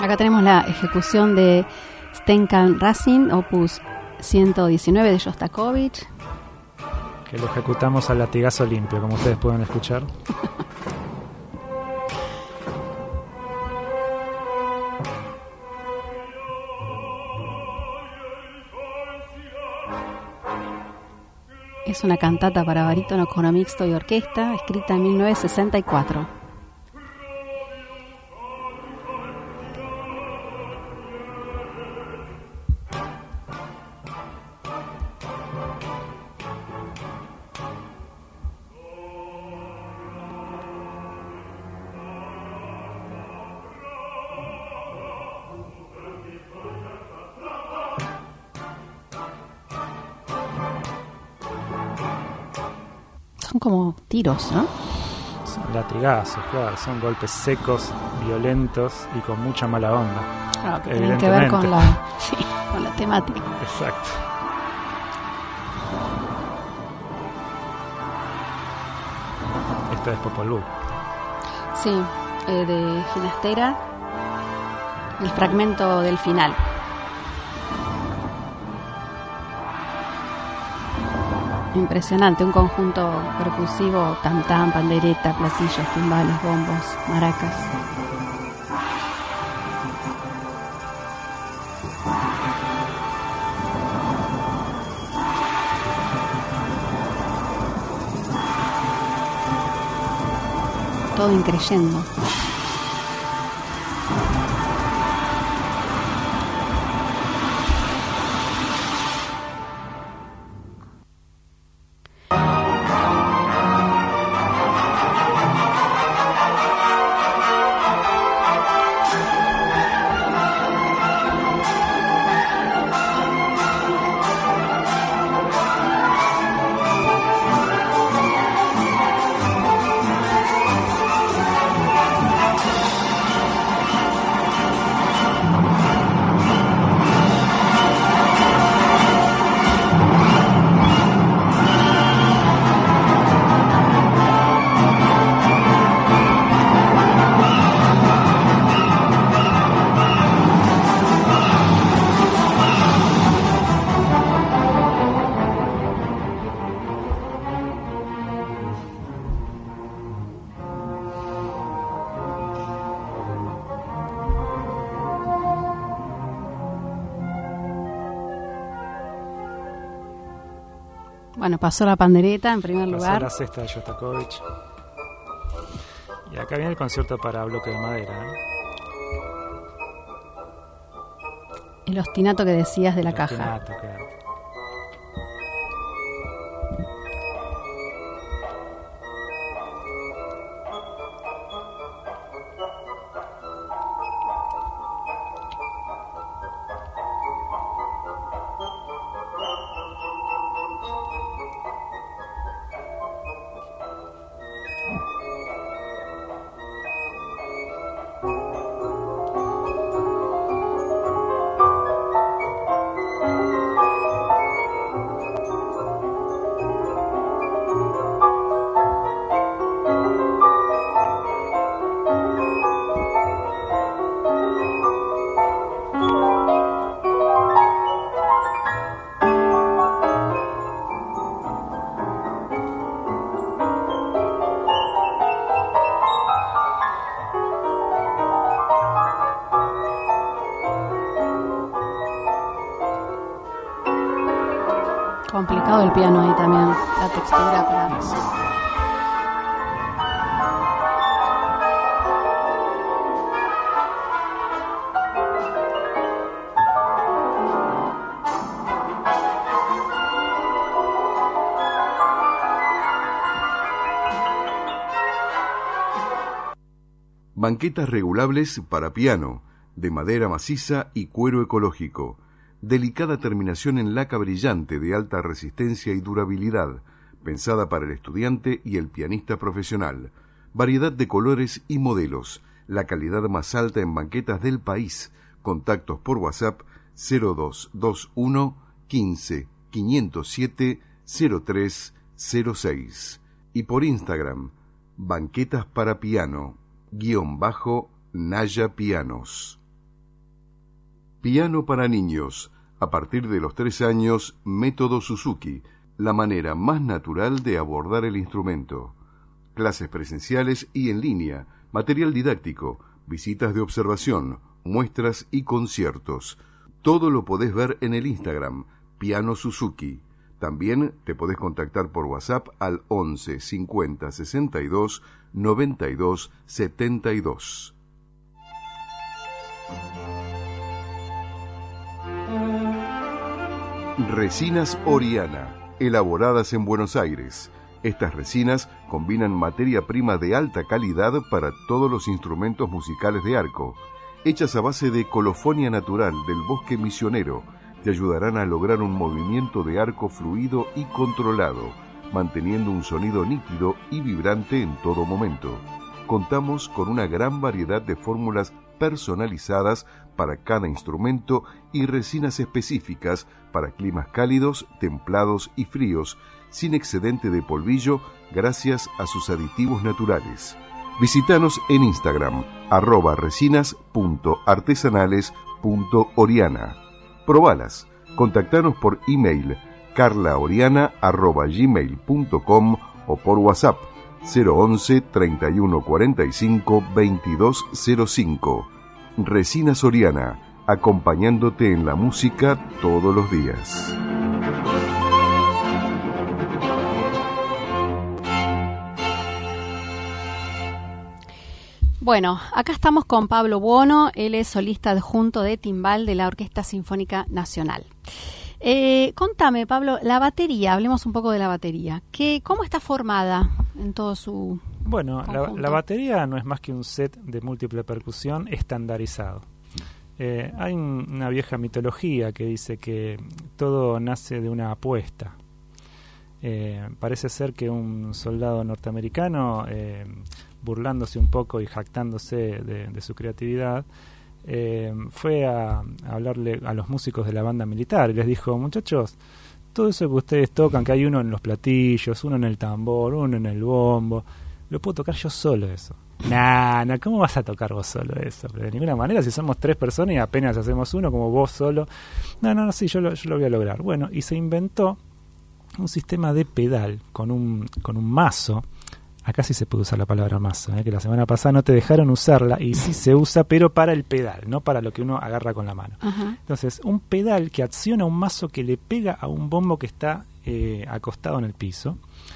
Speaker 2: Acá tenemos la ejecución de Stenkan Racing, opus 119 de Shostakovich.
Speaker 3: Que lo ejecutamos al latigazo limpio, como ustedes pueden escuchar.
Speaker 2: Es una cantata para barítono, coro mixto y orquesta, escrita en 1964. Son como tiros, ¿no?
Speaker 3: Son latigazos, claro, son golpes secos, violentos y con mucha mala onda.
Speaker 2: Claro, que tienen que ver con la temática.
Speaker 3: Exacto. Esto es Popol Vuh.
Speaker 2: Sí, de Ginastera, el fragmento del final. Impresionante, un conjunto percusivo, tam-tam, pandereta, platillos, timbales, bombos, maracas. Todo increyendo. Bueno, pasó la pandereta en primer lugar.
Speaker 3: Pasó la cesta de Shostakovich. Y acá viene el concierto para bloque de madera, ¿eh?
Speaker 2: El ostinato que decías de la caja.
Speaker 3: Ostinato, claro.
Speaker 2: Complicado el piano ahí también, la textura para...
Speaker 1: Banquetas regulables para piano, de madera maciza y cuero ecológico. Delicada terminación en laca brillante de alta resistencia y durabilidad, pensada para el estudiante y el pianista profesional. Variedad de colores y modelos, la calidad más alta en banquetas del país. Contactos por WhatsApp 0221 15 507 0306 y por Instagram banquetas para piano _Naya Pianos. Piano para niños. A partir de los 3 años, método Suzuki, la manera más natural de abordar el instrumento. Clases presenciales y en línea, material didáctico, visitas de observación, muestras y conciertos. Todo lo podés ver en el Instagram, Piano Suzuki. También te podés contactar por WhatsApp al 11 50 62 92 72. Resinas Oriana, elaboradas en Buenos Aires. Estas resinas combinan materia prima de alta calidad para todos los instrumentos musicales de arco. Hechas a base de colofonia natural del bosque misionero, te ayudarán a lograr un movimiento de arco fluido y controlado, manteniendo un sonido nítido y vibrante en todo momento. Contamos con una gran variedad de fórmulas personalizadas para cada instrumento y resinas específicas para climas cálidos, templados y fríos, sin excedente de polvillo gracias a sus aditivos naturales. Visítanos en Instagram, @resinas.artesanales.oriana. Probalas. Contactanos por email carlaoriana@gmail.com o por WhatsApp 011 31 45 2205. Resinas Oriana, acompañándote en la música todos los días.
Speaker 2: Bueno, acá estamos con Pablo Buono, él es solista adjunto de timbal de la Orquesta Sinfónica Nacional. Contame, Pablo, la batería, hablemos un poco de la batería. ¿Cómo está formada en todo su
Speaker 3: Bueno,
Speaker 2: conjunto?
Speaker 3: la batería no es más que un set de múltiple percusión estandarizado. Hay una vieja mitología que dice que todo nace de una apuesta. Parece ser que un soldado norteamericano, burlándose un poco y jactándose de su creatividad, fue a hablarle a los músicos de la banda militar y les dijo: muchachos, todo eso que ustedes tocan, que hay uno en los platillos, uno en el tambor, uno en el bombo, lo puedo tocar yo solo eso. Nah, ¿cómo vas a tocar vos solo eso? Pero de ninguna manera, si somos 3 personas y apenas hacemos uno, como vos solo. No, sí, yo lo voy a lograr. Bueno, y se inventó un sistema de pedal con un mazo. Acá sí se puede usar la palabra mazo, que la semana pasada no te dejaron usarla, y sí se usa, pero para el pedal, no para lo que uno agarra con la mano.
Speaker 2: Ajá.
Speaker 3: Entonces, un pedal que acciona un mazo que le pega a un bombo que está acostado en el piso,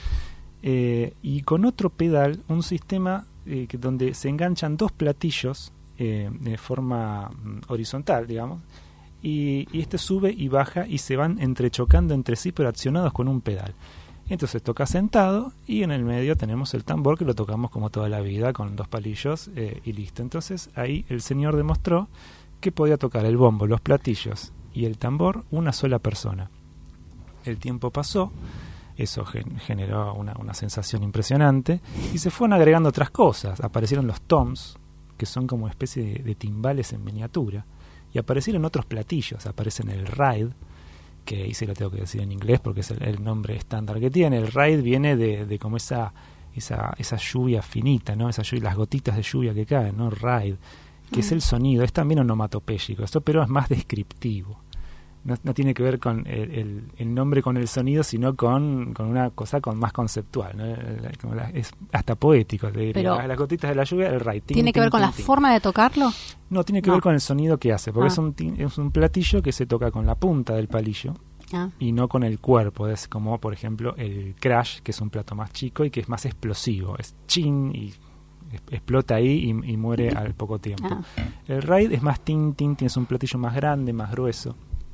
Speaker 3: y con otro pedal, un sistema donde se enganchan 2 platillos de forma horizontal, digamos, y este sube y baja y se van entrechocando entre sí, pero accionados con un pedal. Entonces toca sentado y en el medio tenemos el tambor, que lo tocamos como toda la vida con 2 palillos y listo. Entonces ahí el señor demostró que podía tocar el bombo, los platillos y el tambor una sola persona. El tiempo pasó, eso generó una sensación impresionante y se fueron agregando otras cosas. Aparecieron los toms, que son como especie de timbales en miniatura, y aparecieron otros platillos. Aparecen el ride, que ahí sí lo tengo que decir en inglés porque es el nombre estándar que tiene. El ride viene de como esa lluvia finita, ¿no? Las gotitas de lluvia que caen, ¿no? Ride, que es el sonido, es también onomatopéyico, esto, pero es más descriptivo. No tiene que ver con el nombre con el sonido, sino con una cosa más conceptual, ¿no? Es hasta poético, te diría.
Speaker 2: Pero
Speaker 3: las gotitas de la lluvia, el ride.
Speaker 2: ¿Tiene que ver con la forma de tocarlo?
Speaker 3: No, tiene que ver con el sonido que hace, porque es un platillo que se toca con la punta del palillo y no con el cuerpo. Es como, por ejemplo, el crash, que es un plato más chico y que es más explosivo. Es chin y explota ahí y muere al poco tiempo. El ride es más tin, es un platillo más grande, más grueso.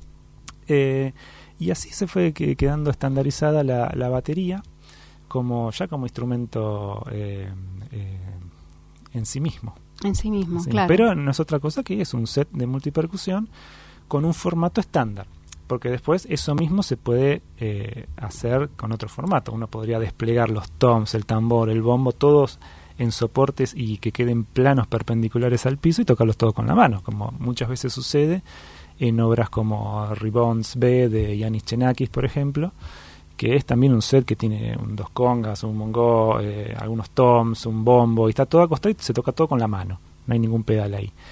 Speaker 3: Y así se fue quedando estandarizada la batería como instrumento en sí mismo.
Speaker 2: En sí mismo,
Speaker 3: Sí,
Speaker 2: claro.
Speaker 3: pero no es otra cosa que es un set de multipercusión con un formato estándar, porque después eso mismo se puede hacer con otro formato. Uno podría desplegar los toms, el tambor, el bombo, todos en soportes y que queden planos perpendiculares al piso y tocarlos todos con la mano, como muchas veces sucede en obras como Rebounds B de Yanis Xenakis, por ejemplo, que es también un set que tiene 2 congas, un bongo, algunos toms, un bombo, y está todo acostado y se toca todo con la mano, no hay ningún pedal ahí.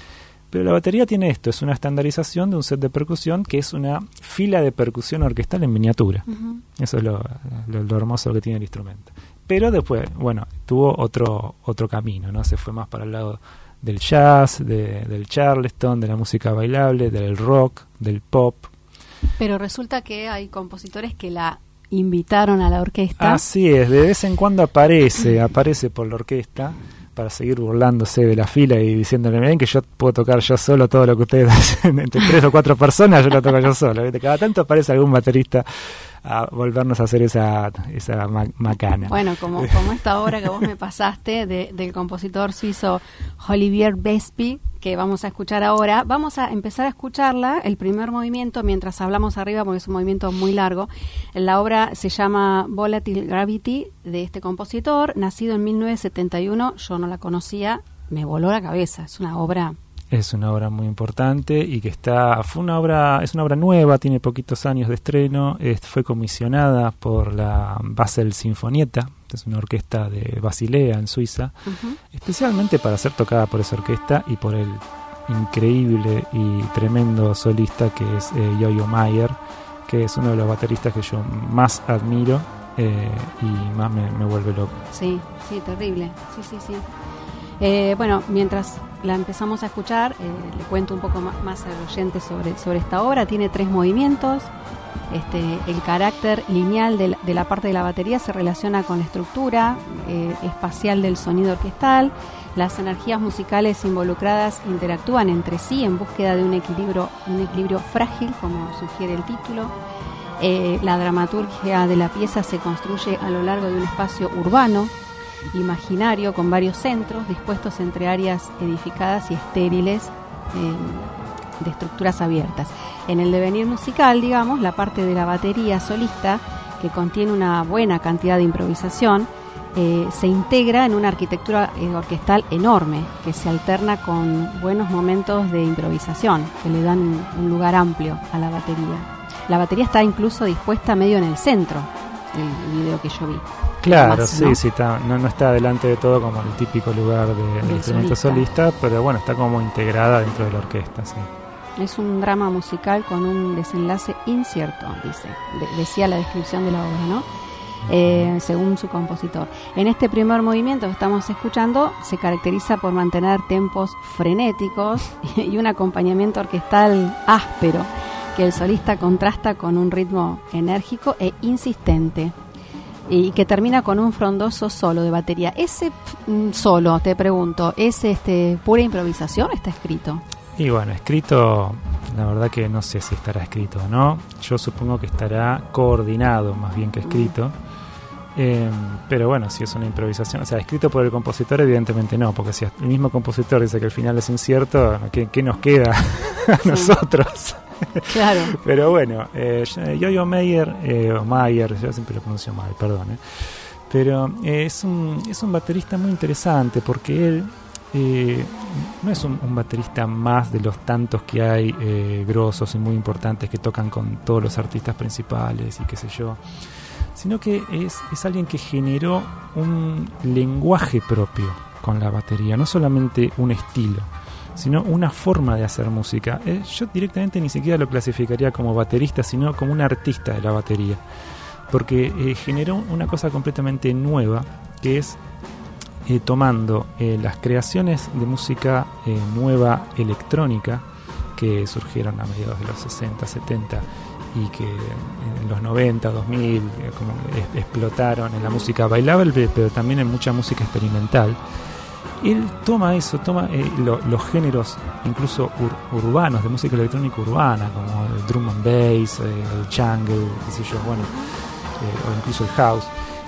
Speaker 3: Pero la batería tiene esto, es una estandarización de un set de percusión que es una fila de percusión orquestal en miniatura. Eso es lo hermoso que tiene el instrumento. Pero después, bueno, tuvo otro camino, ¿no? Se fue más para el lado del jazz, del charleston, de la música bailable, del rock, del pop.
Speaker 2: Pero resulta que hay compositores que la invitaron a la orquesta.
Speaker 3: Así es, de vez en cuando aparece por la orquesta para seguir burlándose de la fila y diciéndole, miren que yo puedo tocar yo solo todo lo que ustedes hacen, entre 3 o 4 personas yo lo toco yo solo. Cada tanto aparece algún baterista a volvernos a hacer esa macana.
Speaker 2: Bueno, como esta obra que vos me pasaste del compositor suizo Olivier Vespi, que vamos a escuchar ahora. Vamos a empezar a escucharla, el primer movimiento, mientras hablamos arriba, porque es un movimiento muy largo. La obra se llama Volatile Gravity, de este compositor, nacido en 1971. Yo no la conocía, me voló la cabeza. Es una obra...
Speaker 3: Es una obra muy importante y que es una obra nueva, tiene poquitos años de estreno, fue comisionada por la Basel Sinfonietta, que es una orquesta de Basilea en Suiza, especialmente para ser tocada por esa orquesta y por el increíble y tremendo solista que es Yo-Yo Mayer, que es uno de los bateristas que yo más admiro y más me vuelve loco.
Speaker 2: Sí, terrible, sí. Bueno, mientras la empezamos a escuchar, le cuento un poco más al oyente sobre esta obra. Tiene 3 movimientos. El carácter lineal de la parte de la batería se relaciona con la estructura espacial del sonido orquestal. Las energías musicales involucradas interactúan entre sí en búsqueda de un equilibrio frágil, como sugiere el título. La dramaturgia de la pieza se construye a lo largo de un espacio urbano, imaginario, con varios centros dispuestos entre áreas edificadas y estériles de estructuras abiertas. En el devenir musical, digamos, la parte de la batería solista, que contiene una buena cantidad de improvisación, se integra en una arquitectura orquestal enorme, que se alterna con buenos momentos de improvisación, que le dan un lugar amplio a la batería. La batería está incluso dispuesta medio en el centro del video que yo vi.
Speaker 3: Claro,
Speaker 2: más,
Speaker 3: sí,
Speaker 2: ¿no?
Speaker 3: sí, no está delante de todo como el típico lugar del instrumento solista, pero bueno, está como integrada dentro de la orquesta, sí.
Speaker 2: Es un drama musical con un desenlace incierto, decía la descripción de la obra, ¿no? Según su compositor. En este primer movimiento que estamos escuchando, se caracteriza por mantener tempos frenéticos y un acompañamiento orquestal áspero, que el solista contrasta con un ritmo enérgico e insistente, y que termina con un frondoso solo de batería. Ese solo, te pregunto, ¿es pura improvisación o está escrito?
Speaker 3: Y bueno, escrito, la verdad que no sé si estará escrito o no. Yo supongo que estará coordinado más bien que escrito. Pero bueno, si es una improvisación, o sea, escrito por el compositor, evidentemente no, porque si el mismo compositor dice que el final es incierto, ¿qué nos queda a nosotros?
Speaker 2: Claro.
Speaker 3: Pero bueno, Yo-Yo Mayer, o Mayer, yo siempre lo pronuncio mal, perdón. Pero es un baterista muy interesante porque él no es un baterista más de los tantos que hay grosos y muy importantes que tocan con todos los artistas principales y qué sé yo, sino que es alguien que generó un lenguaje propio con la batería, no solamente un estilo, sino una forma de hacer música. Yo directamente ni siquiera lo clasificaría como baterista, sino como un artista de la batería, porque generó una cosa completamente nueva, que es tomando las creaciones de música nueva electrónica que surgieron a mediados de los 60, 70 y que en los 90, 2000 como explotaron en la música bailable, pero también en mucha música experimental. Él toma eso, los géneros incluso urbanos, de música electrónica urbana, como el drum and bass, el jungle, qué sé yo, bueno, o incluso el house,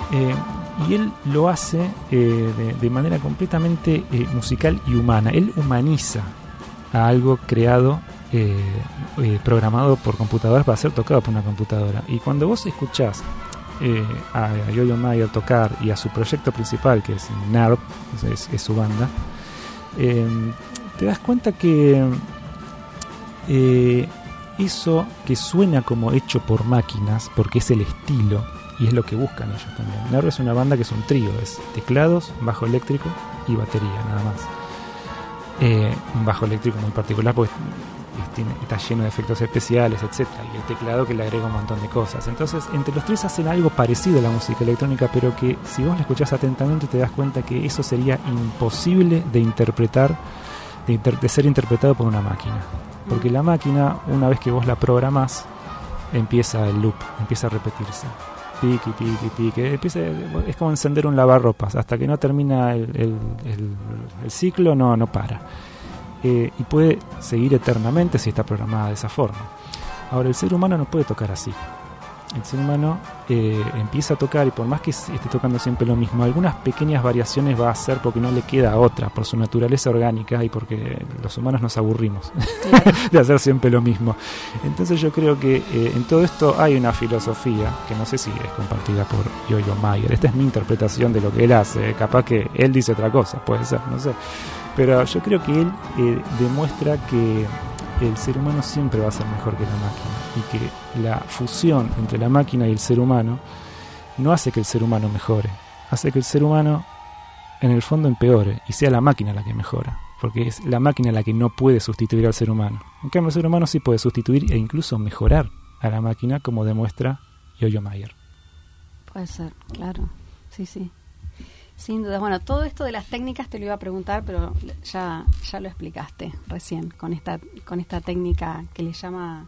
Speaker 3: y él lo hace de manera completamente musical y humana. Él humaniza a algo creado, programado por computadoras para ser tocado por una computadora. Y cuando vos escuchás a Yo-Yo Mayer tocar y a su proyecto principal, que es NERV, es su banda, te das cuenta que eso que suena como hecho por máquinas, porque es el estilo y es lo que buscan ellos también. NERV es una banda que es un trío, es teclados, bajo eléctrico y batería, nada más. un bajo eléctrico muy particular porque está lleno de efectos especiales, etcétera, y el teclado que le agrega un montón de cosas. Entonces, entre los tres hacen algo parecido a la música electrónica, pero que si vos la escuchás atentamente te das cuenta que eso sería imposible de interpretar, de ser interpretado por una máquina. Porque la máquina, una vez que vos la programás, empieza el loop, empieza a repetirse. Pique, pique, pique. Es como encender un lavarropas. Hasta que no termina el ciclo, no para. Y puede seguir eternamente si está programada de esa forma. Ahora, el ser humano no puede tocar así. El ser humano empieza a tocar, y por más que esté tocando siempre lo mismo, algunas pequeñas variaciones va a hacer porque no le queda otra, por su naturaleza orgánica y porque los humanos nos aburrimos de hacer siempre lo mismo. Entonces yo creo que en todo esto hay una filosofía que no sé si es compartida por Yo-Yo Mayer. Esta es mi interpretación de lo que él hace. Capaz que él dice otra cosa, puede ser, no sé. Pero yo creo que él demuestra que el ser humano siempre va a ser mejor que la máquina, y que la fusión entre la máquina y el ser humano no hace que el ser humano mejore, hace que el ser humano en el fondo empeore y sea la máquina la que mejora, porque es la máquina la que no puede sustituir al ser humano. En cambio, el ser humano sí puede sustituir e incluso mejorar a la máquina, como demuestra Yo-Yo Mayer.
Speaker 2: Puede ser, claro, sí. Sin duda. Bueno, todo esto de las técnicas te lo iba a preguntar, pero ya lo explicaste recién con esta técnica que le llama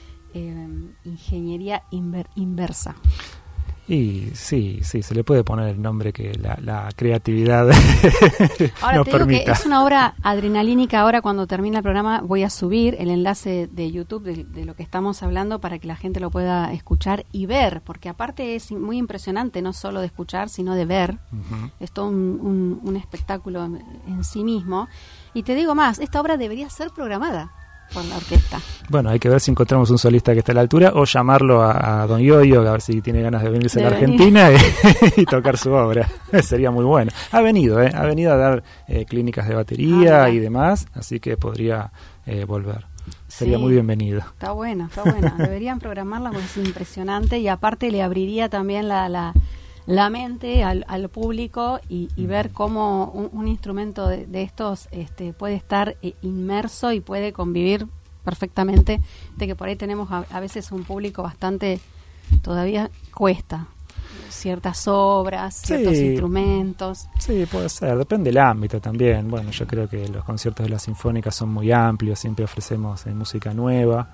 Speaker 2: ingeniería inversa.
Speaker 3: Y sí, se le puede poner el nombre que la creatividad
Speaker 2: ahora
Speaker 3: nos
Speaker 2: te digo
Speaker 3: permita.
Speaker 2: Que es una obra adrenalínica. Ahora, cuando termine el programa, voy a subir el enlace de YouTube de lo que estamos hablando para que la gente lo pueda escuchar y ver, porque aparte es muy impresionante, no solo de escuchar, sino de ver. Uh-huh. Es todo un espectáculo en sí mismo. Y te digo más, esta obra debería ser programada por la orquesta.
Speaker 3: Bueno, hay que ver si encontramos un solista que esté a la altura o llamarlo a Don Yo-Yo, a ver si tiene ganas de venirse a la Argentina y tocar su obra. Sería muy bueno. Ha venido a dar clínicas de batería y demás, así que podría volver. Sería muy bienvenido.
Speaker 2: Está buena. Deberían programarla porque es impresionante, y aparte le abriría también la mente al público y ver cómo un instrumento de estos puede estar inmerso y puede convivir perfectamente, de que por ahí tenemos a veces un público bastante, todavía cuesta ciertas obras, ciertos instrumentos. Sí,
Speaker 3: puede ser, depende del ámbito también. Bueno, yo creo que los conciertos de la Sinfónica son muy amplios, siempre ofrecemos música nueva.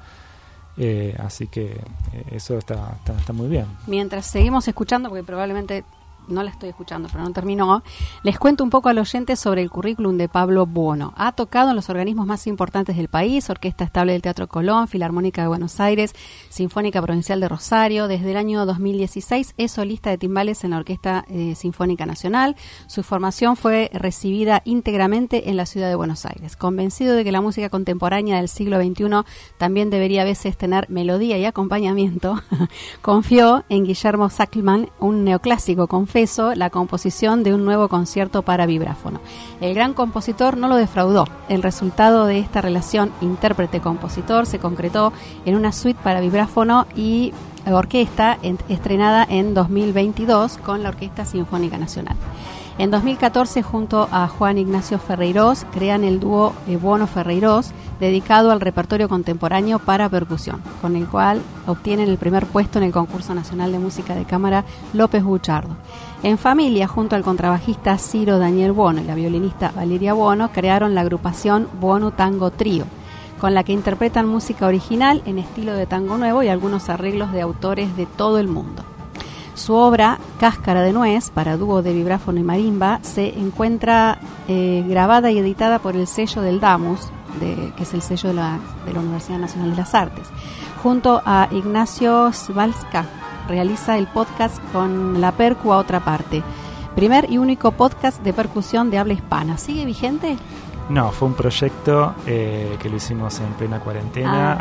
Speaker 3: Así que eso está muy bien.
Speaker 2: Mientras seguimos escuchando, porque probablemente no la estoy escuchando, pero no terminó, les cuento un poco al oyente sobre el currículum de Pablo Buono. Ha tocado en los organismos más importantes del país: Orquesta Estable del Teatro Colón, Filarmónica de Buenos Aires, Sinfónica Provincial de Rosario. Desde el año 2016 es solista de timbales en la Orquesta Sinfónica Nacional. Su formación fue recibida íntegramente en la ciudad de Buenos Aires. Convencido de que la música contemporánea del siglo XXI también debería a veces tener melodía y acompañamiento, confió en Guillermo Sackelman, un neoclásico confeso, la composición de un nuevo concierto para vibráfono. El gran compositor no lo defraudó. El resultado de esta relación intérprete-compositor se concretó en una suite para vibráfono y orquesta estrenada en 2022 con la Orquesta Sinfónica Nacional. En 2014, junto a Juan Ignacio Ferreirós, crean el dúo Buono-Ferreirós, dedicado al repertorio contemporáneo para percusión, con el cual obtienen el primer puesto en el Concurso Nacional de Música de Cámara López Buchardo. En familia, junto al contrabajista Ciro Daniel Buono y la violinista Valeria Buono, crearon la agrupación Buono Tango Trío, con la que interpretan música original en estilo de tango nuevo y algunos arreglos de autores de todo el mundo. Su obra, Cáscara de Nuez, para dúo de vibráfono y marimba, se encuentra grabada y editada por el sello del DAMUS, que es el sello de la Universidad Nacional de las Artes. Junto a Ignacio Svalska, realiza el podcast Con la Percu a otra parte, primer y único podcast de percusión de habla hispana. ¿Sigue vigente?
Speaker 3: No, fue un proyecto que lo hicimos en plena cuarentena,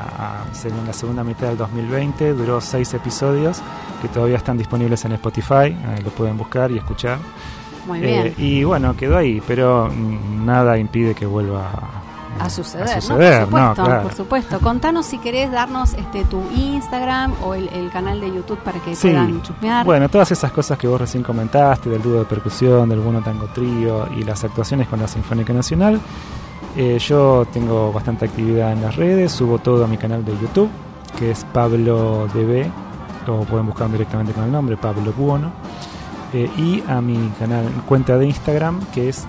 Speaker 3: en la segunda mitad del 2020, duró 6 episodios que todavía están disponibles en Spotify, lo pueden buscar y escuchar.
Speaker 2: Muy bien.
Speaker 3: Y bueno, quedó ahí, pero nada impide que vuelva
Speaker 2: a suceder,
Speaker 3: a suceder,
Speaker 2: ¿no?
Speaker 3: Claro.
Speaker 2: Por supuesto. Contanos si querés darnos tu Instagram o el canal de YouTube para que puedan chusmear.
Speaker 3: Bueno, todas esas cosas que vos recién comentaste, del dúo de percusión, del Buono Tango Trío y las actuaciones con la Sinfónica Nacional. Yo tengo bastante actividad en las redes, subo todo a mi canal de YouTube, que es Pablo DB, o pueden buscarme directamente con el nombre, Pablo Buono, y a mi cuenta de Instagram, que es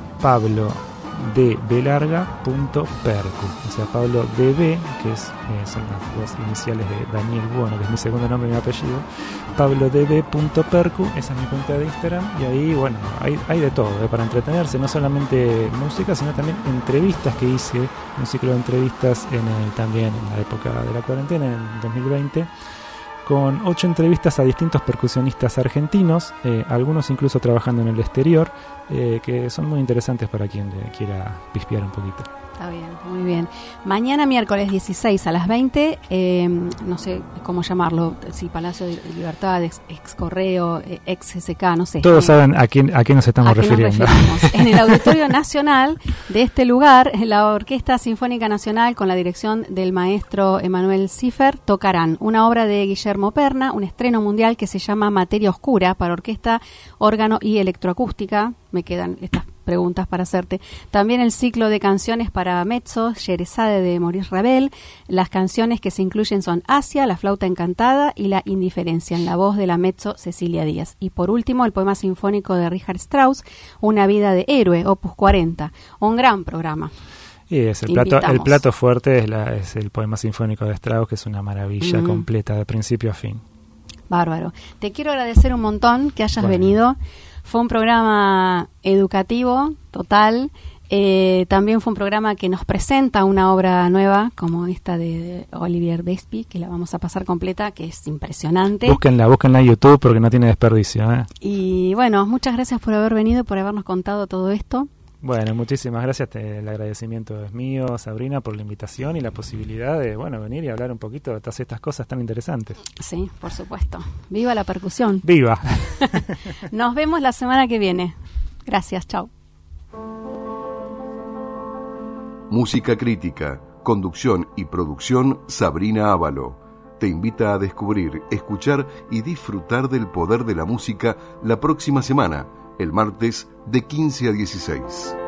Speaker 3: pablodblarga.percu, o sea, Pablo DB, que son las dos iniciales de Daniel Buono, que es mi segundo nombre y mi apellido, pablodb.percu, esa es mi cuenta de Instagram, y ahí, bueno, hay de todo, para entretenerse, no solamente música, sino también entrevistas que hice, un ciclo de entrevistas también en la época de la cuarentena, en el 2020, con 8 entrevistas a distintos percusionistas argentinos, algunos incluso trabajando en el exterior, que son muy interesantes para quien le quiera pispear un poquito.
Speaker 2: Está bien, muy bien. Mañana miércoles 16 a las 20, no sé cómo llamarlo, si Palacio de Libertad, ex Correo, ex SK, no sé.
Speaker 3: Todos saben a qué nos estamos refiriendo.
Speaker 2: En el Auditorio Nacional de este lugar, la Orquesta Sinfónica Nacional, con la dirección del maestro Emanuel Ciffer, tocarán una obra de Guillermo Perna, un estreno mundial que se llama Materia Oscura, para orquesta, órgano y electroacústica. Me quedan estas preguntas para hacerte. También el ciclo de canciones para mezzo, Sherezade de Maurice Ravel. Las canciones que se incluyen son Asia, La flauta encantada y La indiferencia, en la voz de la mezzo Cecilia Díaz. Y por último, el poema sinfónico de Richard Strauss, Una vida de héroe, opus 40. Un gran programa.
Speaker 3: Y es el plato fuerte es el poema sinfónico de Strauss, que es una maravilla completa, de principio a fin.
Speaker 2: Bárbaro. Te quiero agradecer un montón que hayas venido. Fue un programa educativo, total. También fue un programa que nos presenta una obra nueva, como esta de Olivier Despy, que la vamos a pasar completa, que es impresionante.
Speaker 3: Búsquenla en YouTube porque no tiene desperdicio.
Speaker 2: Y bueno, muchas gracias por haber venido, por habernos contado todo esto.
Speaker 3: Bueno, muchísimas gracias. El agradecimiento es mío, Sabrina, por la invitación y la posibilidad de venir y hablar un poquito de todas estas cosas tan interesantes.
Speaker 2: Sí, por supuesto. ¡Viva la percusión!
Speaker 3: ¡Viva!
Speaker 2: Nos vemos la semana que viene. Gracias, chao.
Speaker 1: Música crítica, conducción y producción, Sabrina Ávalo. Te invita a descubrir, escuchar y disfrutar del poder de la música la próxima semana, el martes de 15 a 16.